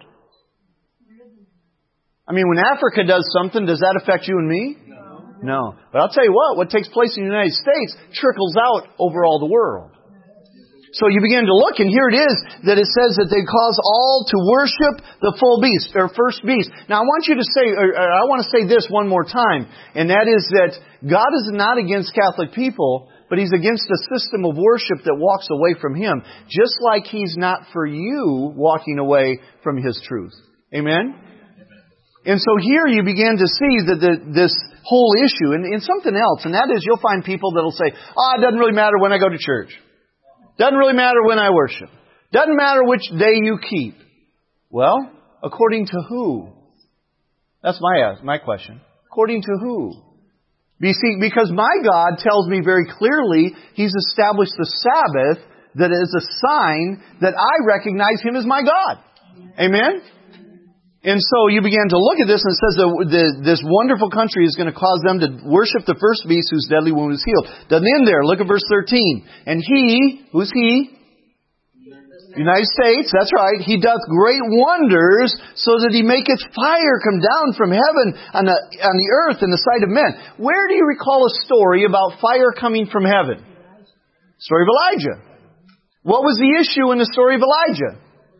I mean, when Africa does something, does that affect you and me? No. But I'll tell you what takes place in the United States trickles out over all the world. So you begin to look, and here it is that it says that they cause all to worship the full beast, or first beast. Now I want you to say, or I want to say this one more time, and that is that God is not against Catholic people, but He's against a system of worship that walks away from Him, just like He's not for you walking away from His truth. Amen? And so here you begin to see that this whole issue, and something else, and that is you'll find people that will say, it doesn't really matter when I go to church. Doesn't really matter when I worship. Doesn't matter which day you keep. Well, according to who? That's my question. According to who? You see, because my God tells me very clearly He's established the Sabbath that is a sign that I recognize Him as my God. Amen? And so you began to look at this, and it says that this wonderful country is going to cause them to worship the first beast whose deadly wound is healed. Doesn't end there. Look at verse 13. And He, who's He? United States, that's right. He doth great wonders, so that He maketh fire come down from heaven on the earth in the sight of men. Where do you recall a story about fire coming from heaven? Story of Elijah. What was the issue in the story of Elijah?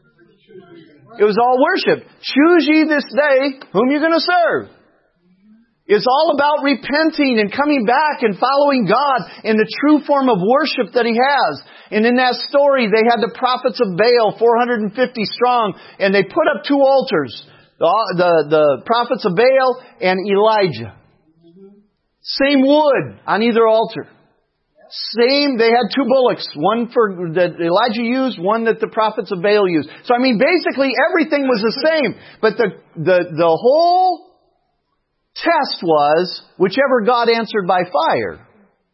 It was all worship. Choose ye this day whom you're going to serve. It's all about repenting and coming back and following God in the true form of worship that He has. And in that story, they had the prophets of Baal, 450 strong, and they put up two altars. The prophets of Baal and Elijah. Same wood on either altar. They had two bullocks, one that Elijah used, one that the prophets of Baal used. So I mean, basically everything was the same. But the whole test was, whichever God answered by fire,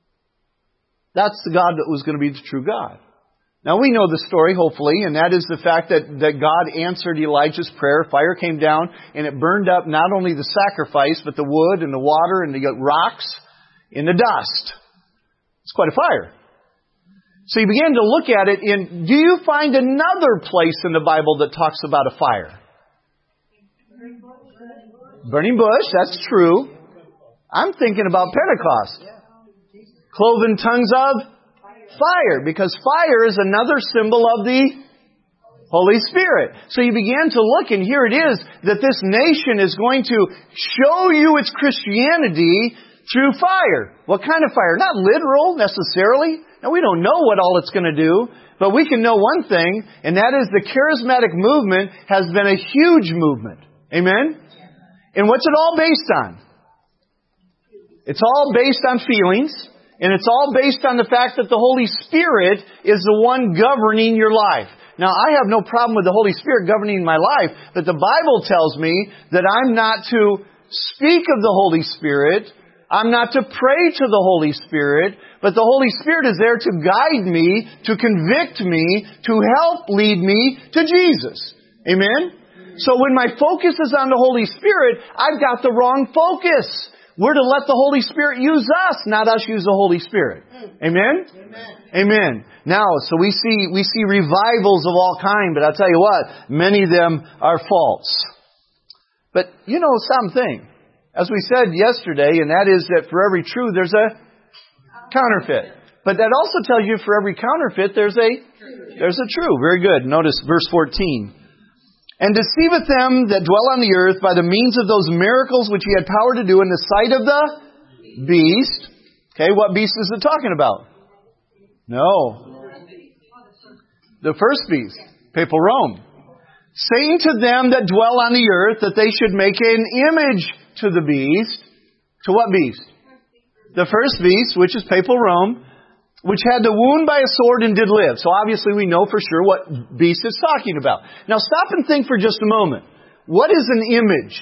that's the God that was going to be the true God. Now we know the story, hopefully, and that is the fact that God answered Elijah's prayer. Fire came down and it burned up not only the sacrifice, but the wood and the water and the rocks and the dust. It's quite a fire. So you begin to look at it, and do you find another place in the Bible that talks about a fire? Burning bush, that's true. I'm thinking about Pentecost. Cloven tongues of fire, because fire is another symbol of the Holy Spirit. So you begin to look, and here it is that this nation is going to show you its Christianity through fire. What kind of fire? Not literal necessarily. Now we don't know what all it's going to do, but we can know one thing, and that is the charismatic movement has been a huge movement. Amen? And what's it all based on? It's all based on feelings, and it's all based on the fact that the Holy Spirit is the one governing your life. Now, I have no problem with the Holy Spirit governing my life, but the Bible tells me that I'm not to speak of the Holy Spirit. I'm not to pray to the Holy Spirit, but the Holy Spirit is there to guide me, to convict me, to help lead me to Jesus. Amen? So when my focus is on the Holy Spirit, I've got the wrong focus. We're to let the Holy Spirit use us, not us use the Holy Spirit. Amen? Amen. Now, so we see revivals of all kind, but I'll tell you what, many of them are false. But you know something. As we said yesterday, and that is that for every true, there's a counterfeit. But that also tells you for every counterfeit, there's a true. Very good. Notice verse 14. And deceiveth them that dwell on the earth by the means of those miracles which He had power to do in the sight of the beast. Okay, what beast is it talking about? No. The first beast, papal Rome. Saying to them that dwell on the earth that they should make an image to the beast. To what beast? The first beast, which is papal Rome, which had the wound by a sword and did live. So obviously we know for sure what beast it's talking about. Now stop and think for just a moment. What is an image?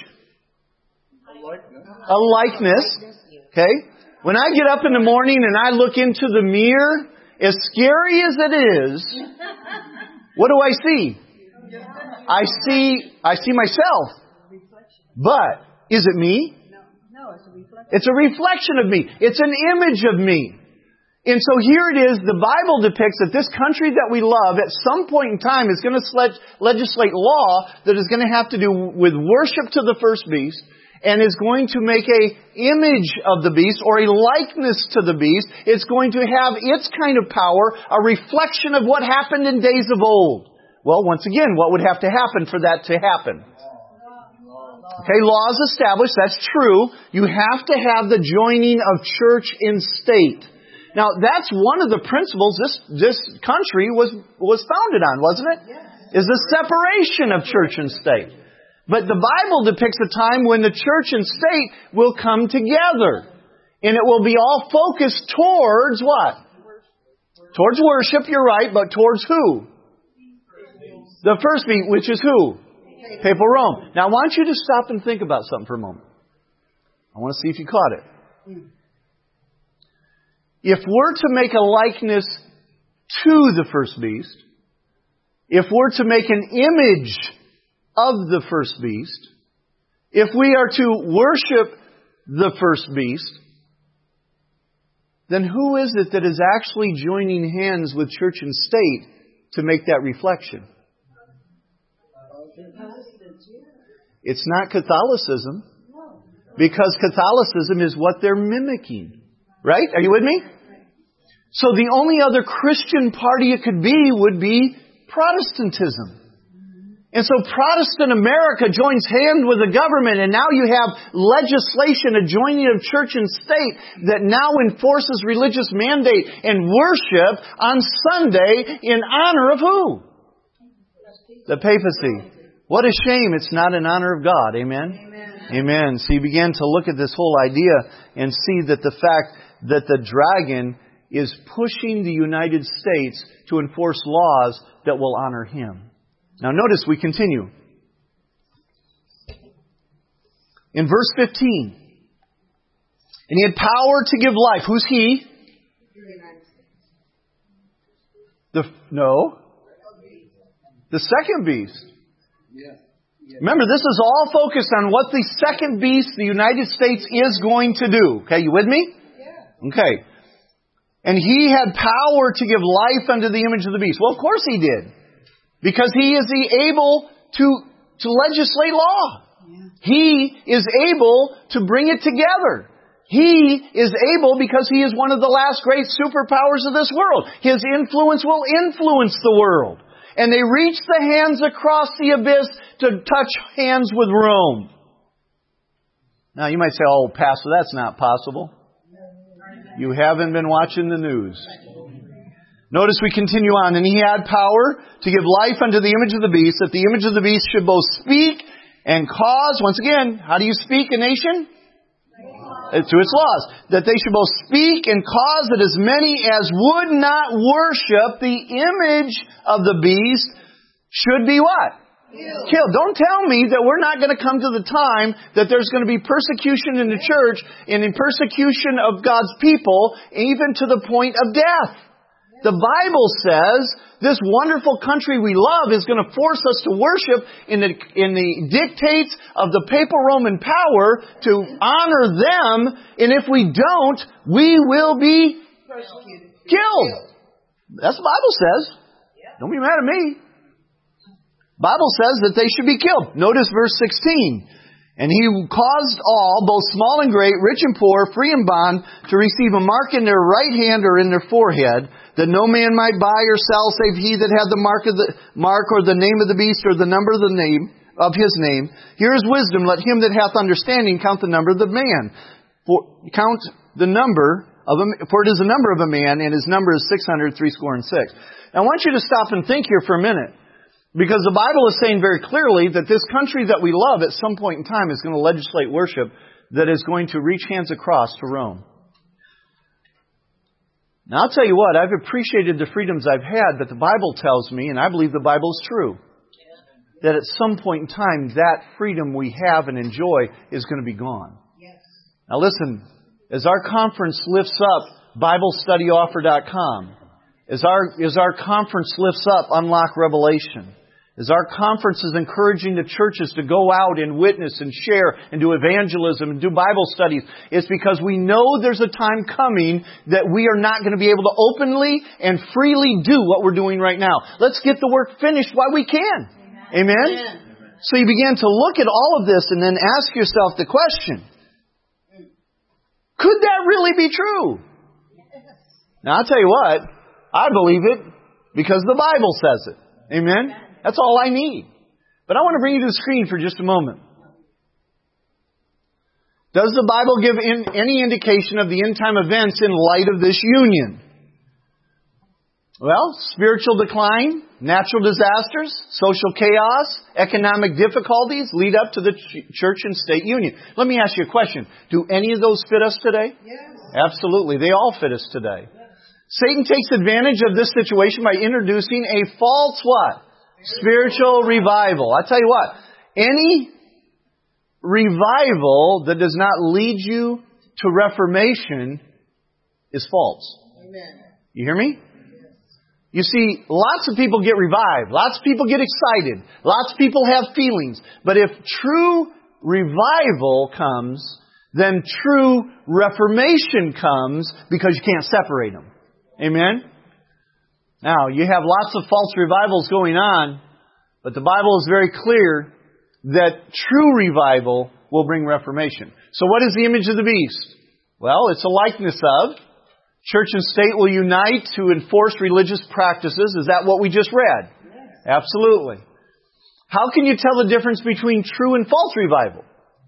A likeness. Okay? When I get up in the morning and I look into the mirror, as scary as it is, what do I see? I see myself. But is it me? No, it's a reflection. It's a reflection of me. It's an image of me. And so here it is, the Bible depicts that this country that we love at some point in time is going to legislate law that is going to have to do with worship to the first beast and is going to make a image of the beast or a likeness to the beast. It's going to have its kind of power, a reflection of what happened in days of old. Well, once again, what would have to happen for that to happen? Okay, laws established, that's true. You have to have the joining of church and state. Now, that's one of the principles this country was founded on, wasn't it? Is the separation of church and state. But the Bible depicts a time when the church and state will come together. And it will be all focused towards what? Towards worship, you're right, but towards who? The first beast, which is who? Papal Rome. Now I want you to stop and think about something for a moment. I want to see if you caught it. If we're to make a likeness to the first beast, if we're to make an image of the first beast, if we are to worship the first beast, then who is it that is actually joining hands with church and state to make that reflection? It's not Catholicism, because Catholicism is what they're mimicking. Right? Are you with me? So the only other Christian party it could be would be Protestantism. And so Protestant America joins hands with the government, and now you have legislation, a joining of church and state that now enforces religious mandate and worship on Sunday in honor of who? The papacy. What a shame it's not in honor of God. Amen? Amen. So you begin to look at this whole idea and see that the fact that the dragon is pushing the United States to enforce laws that will honor him. Now notice we continue. In verse 15. And he had power to give life. Who's he? No. The second beast. Remember, this is all focused on what the second beast, the United States, is going to do. Okay, you with me? Okay. And he had power to give life unto the image of the beast. Well, of course he did. Because he is able to legislate law. He is able to bring it together. He is able because he is one of the last great superpowers of this world. His influence will influence the world. And they reached the hands across the abyss to touch hands with Rome. Now you might say, oh, Pastor, that's not possible. You haven't been watching the news. Notice we continue on. And he had power to give life unto the image of the beast, that the image of the beast should both speak and cause, once again, how do you speak a nation? Through its laws. That they should both speak and cause that as many as would not worship the image of the beast should be what? Killed. Don't tell me that we're not going to come to the time that there's going to be persecution in the church and in persecution of God's people, even to the point of death. The Bible says this wonderful country we love is going to force us to worship in the dictates of the papal Roman power to honor them, and if we don't, we will be killed. That's what the Bible says. Don't be mad at me. Bible says that they should be killed. Notice verse 16. And he caused all, both small and great, rich and poor, free and bond, to receive a mark in their right hand or in their forehead, that no man might buy or sell save he that had the mark or the name of the beast or the number of the name of his name. Here is wisdom. Let him that hath understanding count the number of the man. For it is the number of a man, and his number is 666. Now I want you to stop and think here for a minute. Because the Bible is saying very clearly that this country that we love at some point in time is going to legislate worship that is going to reach hands across to Rome. Now I'll tell you what, I've appreciated the freedoms I've had, but the Bible tells me, and I believe the Bible is true, that at some point in time that freedom we have and enjoy is going to be gone. Now listen, as our conference lifts up BibleStudyOffer.com, as our conference lifts up Unlock Revelation, as our conference is encouraging the churches to go out and witness and share and do evangelism and do Bible studies, it's because we know there's a time coming that we are not going to be able to openly and freely do what we're doing right now. Let's get the work finished while we can. Amen? So you began to look at all of this and then ask yourself the question, could that really be true? Now, I'll tell you what, I believe it because the Bible says it. Amen? That's all I need. But I want to bring you to the screen for just a moment. Does the Bible give any indication of the end-time events in light of this union? Well, spiritual decline, natural disasters, social chaos, economic difficulties lead up to the church and state union. Let me ask you a question. Do any of those fit us today? Yes. Absolutely. They all fit us today. Satan takes advantage of this situation by introducing a false what? Spiritual revival. I tell you what, any revival that does not lead you to reformation is false. Amen. You hear me? You see, lots of people get revived. Lots of people get excited. Lots of people have feelings. But if true revival comes, then true reformation comes because you can't separate them. Amen? Now, you have lots of false revivals going on, but the Bible is very clear that true revival will bring reformation. So what is the image of the beast? Well, it's a likeness of. Church and state will unite to enforce religious practices. Is that what we just read? Yes. Absolutely. How can you tell the difference between true and false revival?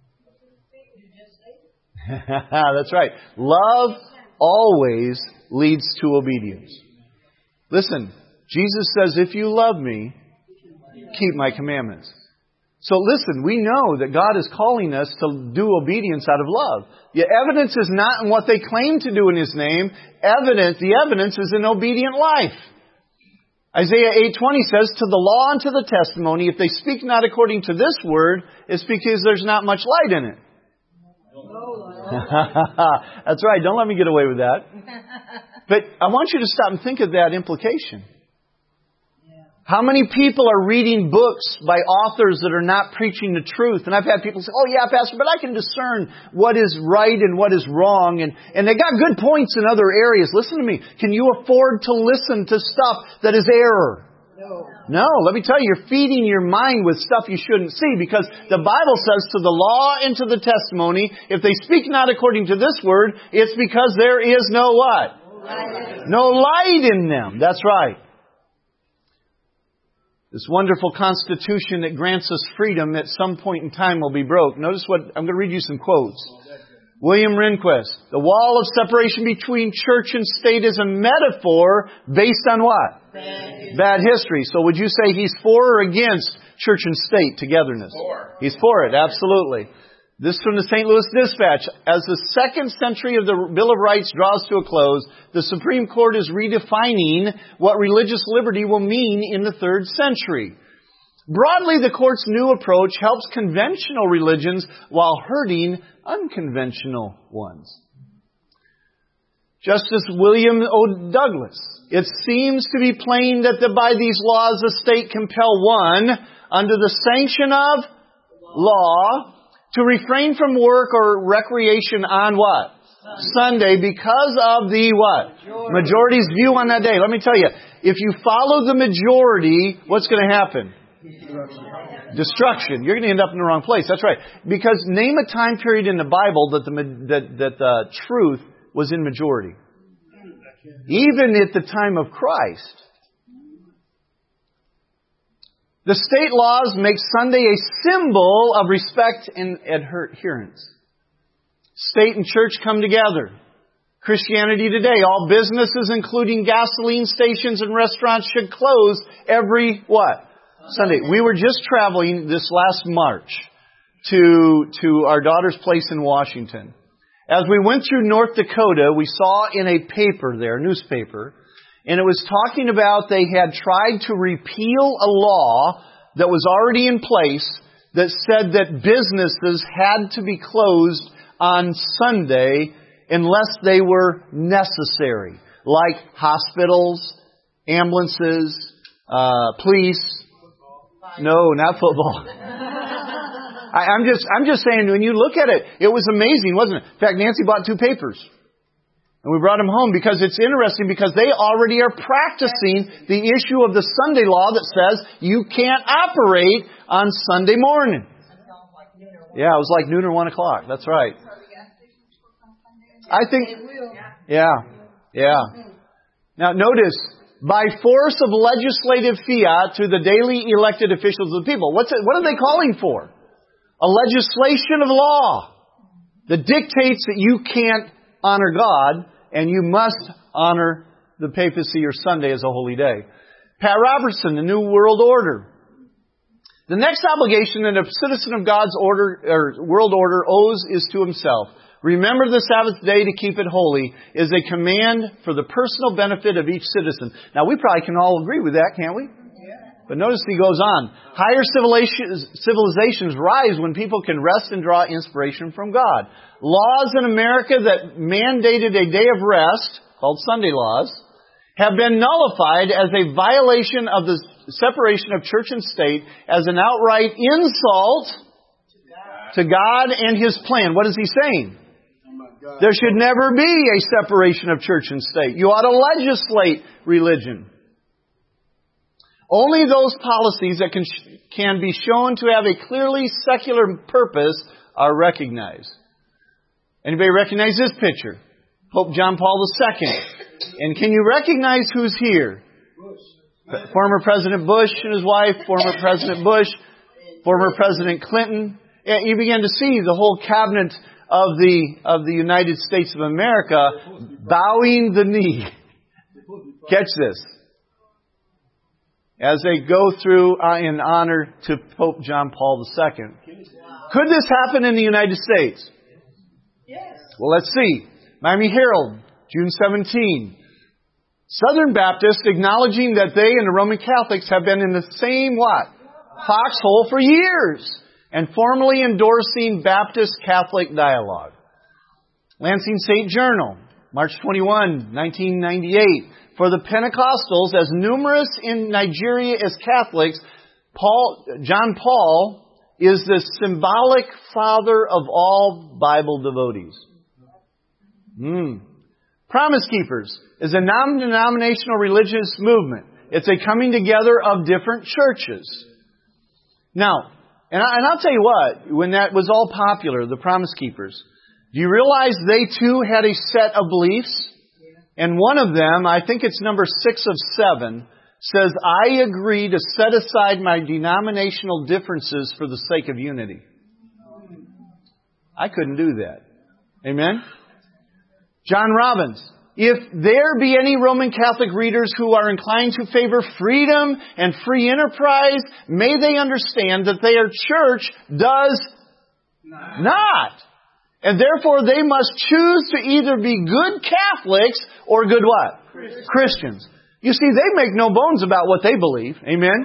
That's right. Love always leads to obedience. Listen, Jesus says, if you love me, keep my commandments. So listen, we know that God is calling us to do obedience out of love. The evidence is not in what they claim to do in His name. The evidence is in obedient life. Isaiah 8:20 says, to the law and to the testimony, if they speak not according to this word, it's because there's not much light in it. That's right. Don't let me get away with that. But I want you to stop and think of that implication. How many people are reading books by authors that are not preaching the truth? And I've had people say, oh yeah, Pastor, but I can discern what is right and what is wrong. And they got good points in other areas. Listen to me. Can you afford to listen to stuff that is error? No. Let me tell you, you're feeding your mind with stuff you shouldn't see, because the Bible says to the law and to the testimony, if they speak not according to this word, it's because there is no what? No light in them. That's right. This wonderful Constitution that grants us freedom at some point in time will be broke. Notice what, I'm going to read you some quotes. William Rehnquist, the wall of separation between church and state is a metaphor based on what? Bad history. So would you say he's for or against church and state togetherness? He's for it, absolutely. This from the St. Louis Dispatch. As the second century of the Bill of Rights draws to a close, the Supreme Court is redefining what religious liberty will mean in the third century. Broadly, the court's new approach helps conventional religions while hurting unconventional ones. Justice William O. Douglas. It seems to be plain that by these laws the state compel one, under the sanction of law, to refrain from work or recreation on what? Sunday, because of the what? Majority's view on that day. Let me tell you, if you follow the majority, what's going to happen? Destruction. You're going to end up in the wrong place. That's right. Because name a time period in the Bible that the truth was in majority. Even at the time of Christ. The state laws make Sunday a symbol of respect and adherence. State and church come together. Christianity today, all businesses, including gasoline stations and restaurants, should close every what? Sunday. We were just traveling this last March to our daughter's place in Washington. As we went through North Dakota, we saw in a paper there, a newspaper, and it was talking about they had tried to repeal a law that was already in place that said that businesses had to be closed on Sunday unless they were necessary, like hospitals, ambulances, police. No, not football. I'm just saying, when you look at it, it was amazing, wasn't it? In fact, Nancy bought 2 papers. And we brought them home because it's interesting because they already are practicing the issue of the Sunday law that says you can't operate on Sunday morning. Yeah, it was like noon or 1 o'clock. That's right. I think, yeah. Now notice, by force of legislative fiat to the daily elected officials of the people. What are they calling for? A legislation of law that dictates that you can't honor God and you must honor the papacy or Sunday as a holy day. Pat Robertson, the New World Order. The next obligation that a citizen of God's order or world order owes is to himself. Remember the Sabbath day to keep it holy is a command for the personal benefit of each citizen. Now we probably can all agree with that, can't we? But notice he goes on. Higher civilizations rise when people can rest and draw inspiration from God. Laws in America that mandated a day of rest, called Sunday laws, have been nullified as a violation of the separation of church and state, as an outright insult to God and His plan. What is he saying? There should never be a separation of church and state. You ought to legislate religion. Only those policies that can be shown to have a clearly secular purpose are recognized. Anybody recognize this picture? Pope John Paul II. And can you recognize who's here? Former President Bush and his wife, former President Bush, former President Clinton. You begin to see the whole cabinet of the United States of America bowing the knee. Catch this. As they go through in honor to Pope John Paul II. Could this happen in the United States? Yes. Well, let's see. Miami Herald, June 17. Southern Baptists acknowledging that they and the Roman Catholics have been in the same what? Foxhole for years. And formally endorsing Baptist-Catholic dialogue. Lansing State Journal, March 21, 1998. For the Pentecostals, as numerous in Nigeria as Catholics, John Paul is the symbolic father of all Bible devotees. Promise Keepers is a non-denominational religious movement. It's a coming together of different churches. Now, and I'll tell you what, when that was all popular, the Promise Keepers, do you realize they too had a set of beliefs? And one of them, I think it's number 6 of 7, says, I agree to set aside my denominational differences for the sake of unity. I couldn't do that. Amen? John Robbins, if there be any Roman Catholic readers who are inclined to favor freedom and free enterprise, may they understand that their church does not. And therefore they must choose to either be good Catholics or good what? Christians. You see, they make no bones about what they believe. Amen?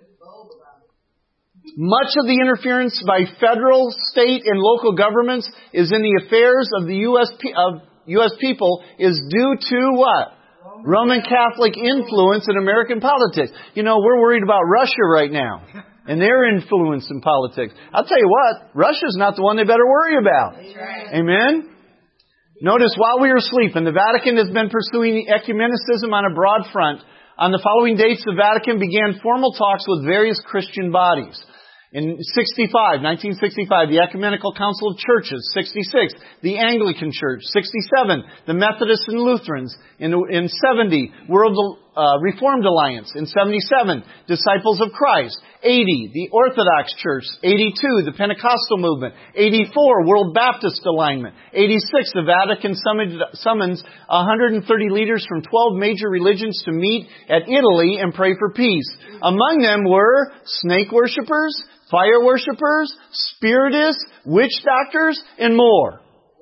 Much of the interference by federal, state, and local governments is in the affairs of the U.S. people is due to what? Roman Catholic influence in American politics. You know, we're worried about Russia right now and their influence in politics. I'll tell you what, Russia's not the one they better worry about. Amen? Notice, while we were sleeping, the Vatican has been pursuing ecumenicism on a broad front. On the following dates, the Vatican began formal talks with various Christian bodies. In 1965, the Ecumenical Council of Churches. 66, the Anglican Church. 67, the Methodists and Lutherans. In 70, World Reformed Alliance. In 77, Disciples of Christ. 80, the Orthodox Church. 82, the Pentecostal Movement. 84, World Baptist Alignment. 86, the Vatican summons 130 leaders from 12 major religions to meet at Italy and pray for peace. Among them were snake worshippers, fire worshippers, spiritists, witch doctors, and more.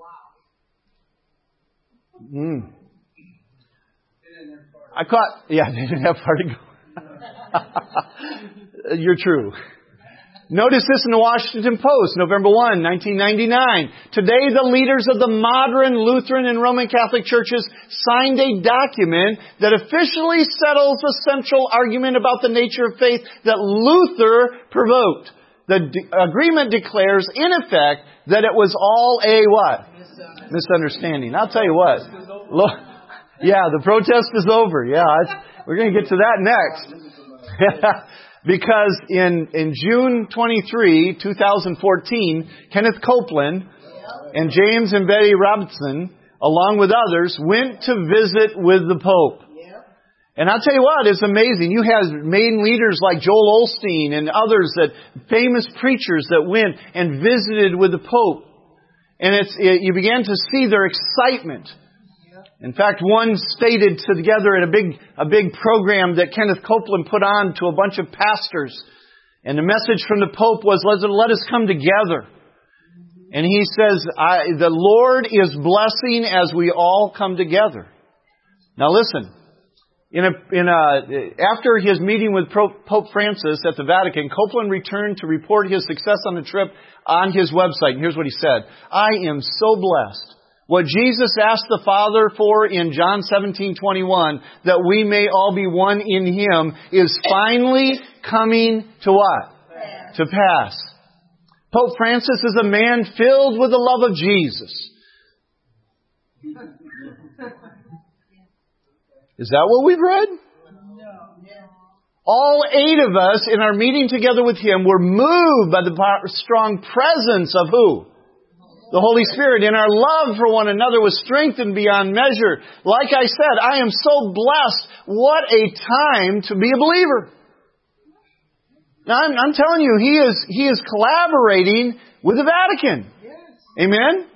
They didn't have far to go. You're true. Notice this in the Washington Post, November 1, 1999. Today, the leaders of the modern Lutheran and Roman Catholic churches signed a document that officially settles the central argument about the nature of faith that Luther provoked. the agreement declares, in effect, that it was all a what? Misunderstanding. I'll tell you what. Look, yeah, the protest is over. Yeah, we're going to get to that next. Because in June 23, 2014, Kenneth Copeland and James and Betty Robinson, along with others, went to visit with the Pope. And I'll tell you what, it's amazing. You have main leaders like Joel Osteen and others, famous preachers that went and visited with the Pope. And you began to see their excitement. In fact, one stated together at a big program that Kenneth Copeland put on to a bunch of pastors. And the message from the Pope was, let us come together. And he says, the Lord is blessing as we all come together. Now listen, after his meeting with Pope Francis at the Vatican, Copeland returned to report his success on the trip on his website. And here's what he said. I am so blessed. What Jesus asked the Father for in John 17:21, that we may all be one in Him, is finally coming to what? To pass. Pope Francis is a man filled with the love of Jesus. Is that what we've read? All 8 of us in our meeting together with Him were moved by the strong presence of who? The Holy Spirit. And our love for one another was strengthened beyond measure. Like I said, I am so blessed. What a time to be a believer. Now, I'm telling you, he is collaborating with the Vatican. Amen?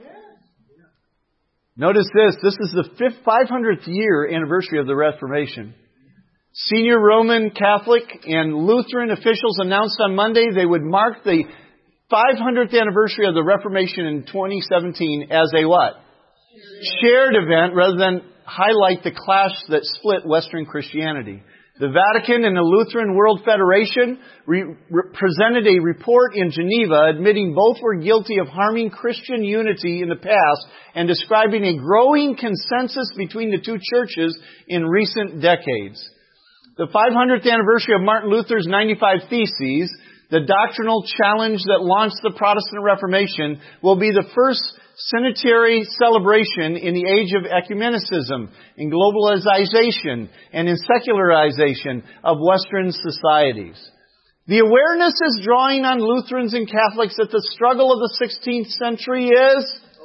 Notice this. This is the 500th year anniversary of the Reformation. Senior Roman Catholic and Lutheran officials announced on Monday they would mark the 500th anniversary of the Reformation in 2017 as a what? Shared event rather than highlight the clash that split Western Christianity. The Vatican and the Lutheran World Federation presented a report in Geneva admitting both were guilty of harming Christian unity in the past and describing a growing consensus between the two churches in recent decades. The 500th anniversary of Martin Luther's 95 Theses, the doctrinal challenge that launched the Protestant Reformation, will be the first centenary celebration in the age of ecumenicism, in globalization, and in secularization of Western societies. The awareness is drawing on Lutherans and Catholics that the struggle of the 16th century is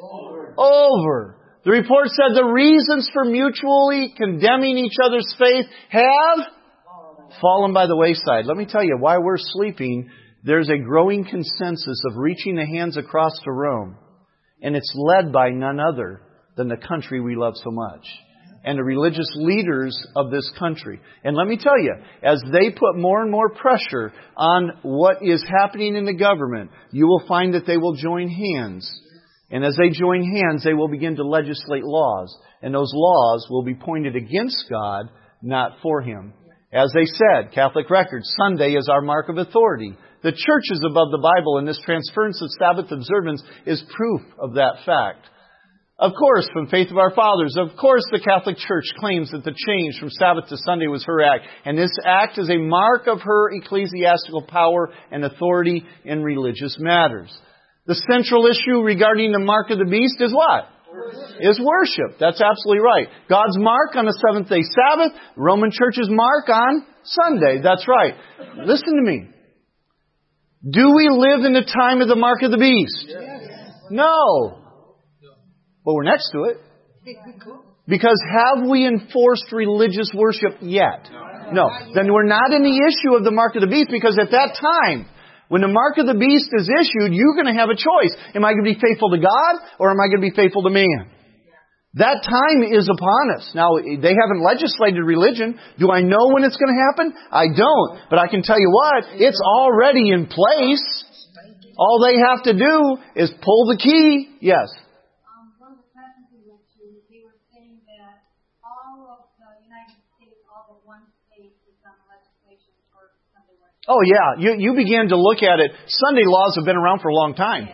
over. The report said the reasons for mutually condemning each other's faith have fallen by the wayside. Let me tell you, while we're sleeping, there's a growing consensus of reaching the hands across to Rome. And it's led by none other than the country we love so much. And the religious leaders of this country. And let me tell you, as they put more and more pressure on what is happening in the government, you will find that they will join hands. And as they join hands, they will begin to legislate laws. And those laws will be pointed against God, not for Him. As they said, Catholic Records, Sunday is our mark of authority. The church is above the Bible, and this transference of Sabbath observance is proof of that fact. Of course, from Faith of Our Fathers, of course the Catholic Church claims that the change from Sabbath to Sunday was her act. And this act is a mark of her ecclesiastical power and authority in religious matters. The central issue regarding the mark of the beast is what? Is worship. That's absolutely right. God's mark on the seventh-day Sabbath, Roman Church's mark on Sunday. That's right. Listen to me. Do we live in the time of the mark of the beast? Yes. No. But we're next to it. Because have we enforced religious worship yet? No. Then we're not in the issue of the mark of the beast, because at that time, when the mark of the beast is issued, you're going to have a choice. Am I going to be faithful to God, or am I going to be faithful to man? That time is upon us. Now, they haven't legislated religion. Do I know when it's going to happen? I don't. But I can tell you what, it's already in place. All they have to do is pull the key. Yes. One of the questions we went to, they were saying that all of the United States, all but one state, is on legislation for Sunday worship. Oh, yeah. You begin to look at it. Sunday laws have been around for a long time.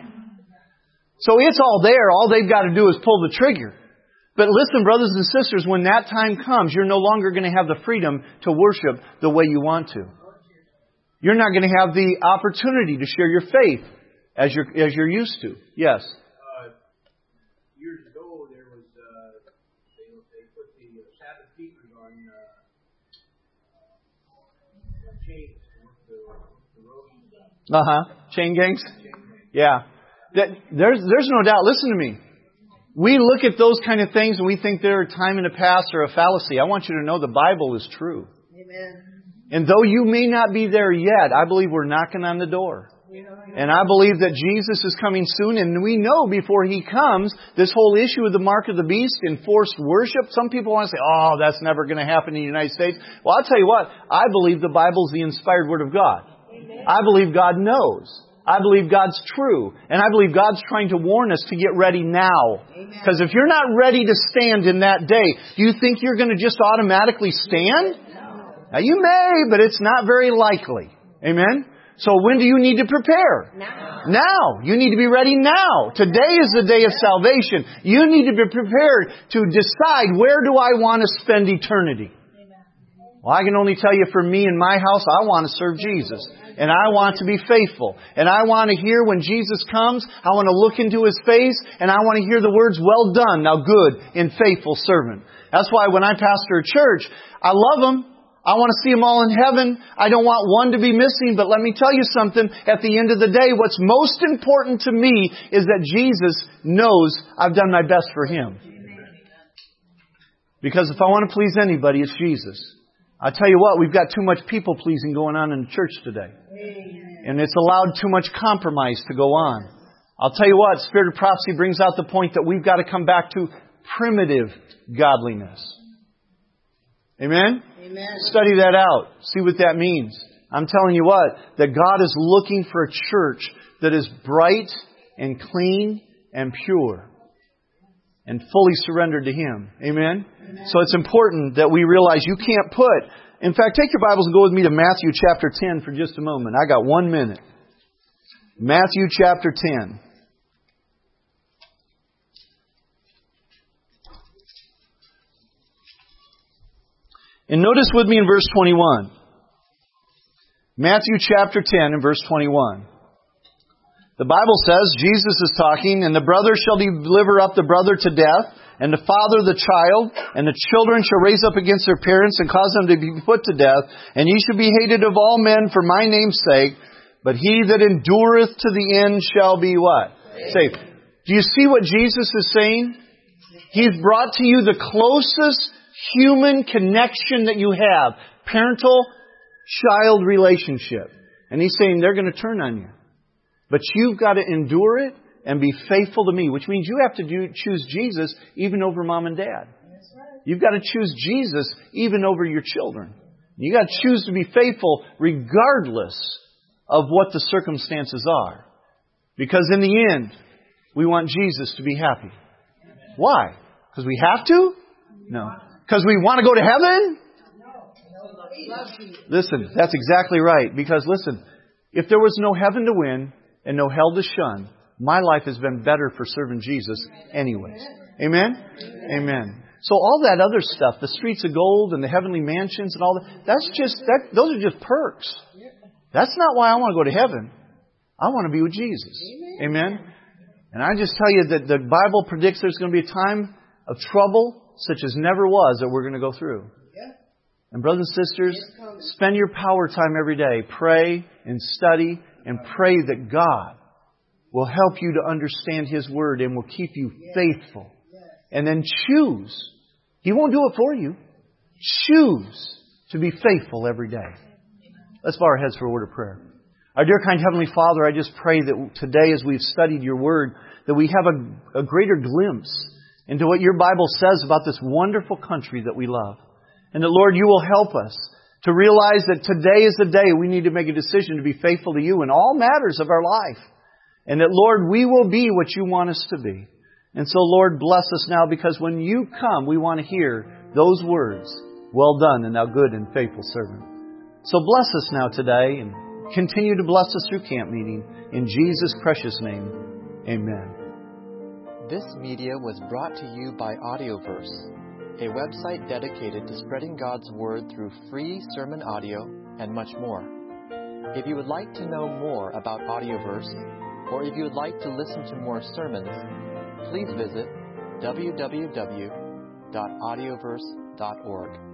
So it's all there. All they've got to do is pull the trigger. But listen, brothers and sisters, when that time comes, you're no longer going to have the freedom to worship the way you want to. You're not going to have the opportunity to share your faith as you're used to. Yes. Years ago, there was they put the Sabbath keepers on chains to work the road. Chain gangs. Yeah. There's no doubt. Listen to me. We look at those kind of things and we think they're a time in the past or a fallacy. I want you to know the Bible is true. Amen. And though you may not be there yet, I believe we're knocking on the door. And I believe that Jesus is coming soon. And we know before He comes, this whole issue of the mark of the beast and forced worship, some people want to say, oh, that's never going to happen in the United States. Well, I'll tell you what, I believe the Bible is the inspired Word of God. I believe God knows. I believe God's true. And I believe God's trying to warn us to get ready now. Because if you're not ready to stand in that day, do you think you're going to just automatically stand? Now you may, but it's not very likely. Amen? So when do you need to prepare? Now. You need to be ready now. Today is the day of salvation. You need to be prepared to decide, where do I want to spend eternity? Well, I can only tell you, for me and my house, I want to serve Jesus. And I want to be faithful. And I want to hear when Jesus comes, I want to look into His face, and I want to hear the words, well done, thou good and faithful servant. That's why when I pastor a church, I love them. I want to see them all in heaven. I don't want one to be missing. But let me tell you something. At the end of the day, what's most important to me is that Jesus knows I've done my best for Him. Because if I want to please anybody, it's Jesus. I tell you what, we've got too much people-pleasing going on in the church today. And it's allowed too much compromise to go on. I'll tell you what, Spirit of Prophecy brings out the point that we've got to come back to primitive godliness. Amen? Amen. Study that out. See what that means. I'm telling you what, that God is looking for a church that is bright and clean and pure and fully surrendered to Him. Amen? So it's important that we realize you can't put... In fact, take your Bibles and go with me to Matthew chapter 10 for just a moment. I got 1 minute. Matthew chapter 10. And notice with me in verse 21. Matthew chapter 10 and verse 21. The Bible says, Jesus is talking, and the brother shall deliver up the brother to death, and the father the child, and the children shall raise up against their parents and cause them to be put to death, and ye shall be hated of all men for my name's sake, but he that endureth to the end shall be what? Saved. Do you see what Jesus is saying? He's brought to you the closest human connection that you have. Parental-child relationship. And He's saying they're going to turn on you. But you've got to endure it and be faithful to me, which means you have to choose Jesus even over mom and dad. You've got to choose Jesus even over your children. You've got to choose to be faithful regardless of what the circumstances are. Because in the end, we want Jesus to be happy. Why? Because we have to? No. Because we want to go to heaven? Listen, that's exactly right. Because listen, if there was no heaven to win and no hell to shun, my life has been better for serving Jesus anyways. Amen? Amen. So all that other stuff, the streets of gold and the heavenly mansions and all that, those are just perks. That's not why I want to go to heaven. I want to be with Jesus. Amen? And I just tell you that the Bible predicts there's going to be a time of trouble such as never was that we're going to go through. And brothers and sisters, spend your power time every day. Pray and study and pray that God will help you to understand His Word and will keep you faithful. And then choose. He won't do it for you. Choose to be faithful every day. Let's bow our heads for a word of prayer. Our dear kind Heavenly Father, I just pray that today as we've studied Your Word, that we have a greater glimpse into what Your Bible says about this wonderful country that we love. And that, Lord, You will help us to realize that today is the day we need to make a decision to be faithful to You in all matters of our life. And that, Lord, we will be what You want us to be. And so, Lord, bless us now, because when You come, we want to hear those words, well done, and thou good and faithful servant. So bless us now today, and continue to bless us through camp meeting. In Jesus' precious name, amen. This media was brought to you by Audioverse, a website dedicated to spreading God's Word through free sermon audio and much more. If you would like to know more about Audioverse, or if you would like to listen to more sermons, please visit www.audioverse.org.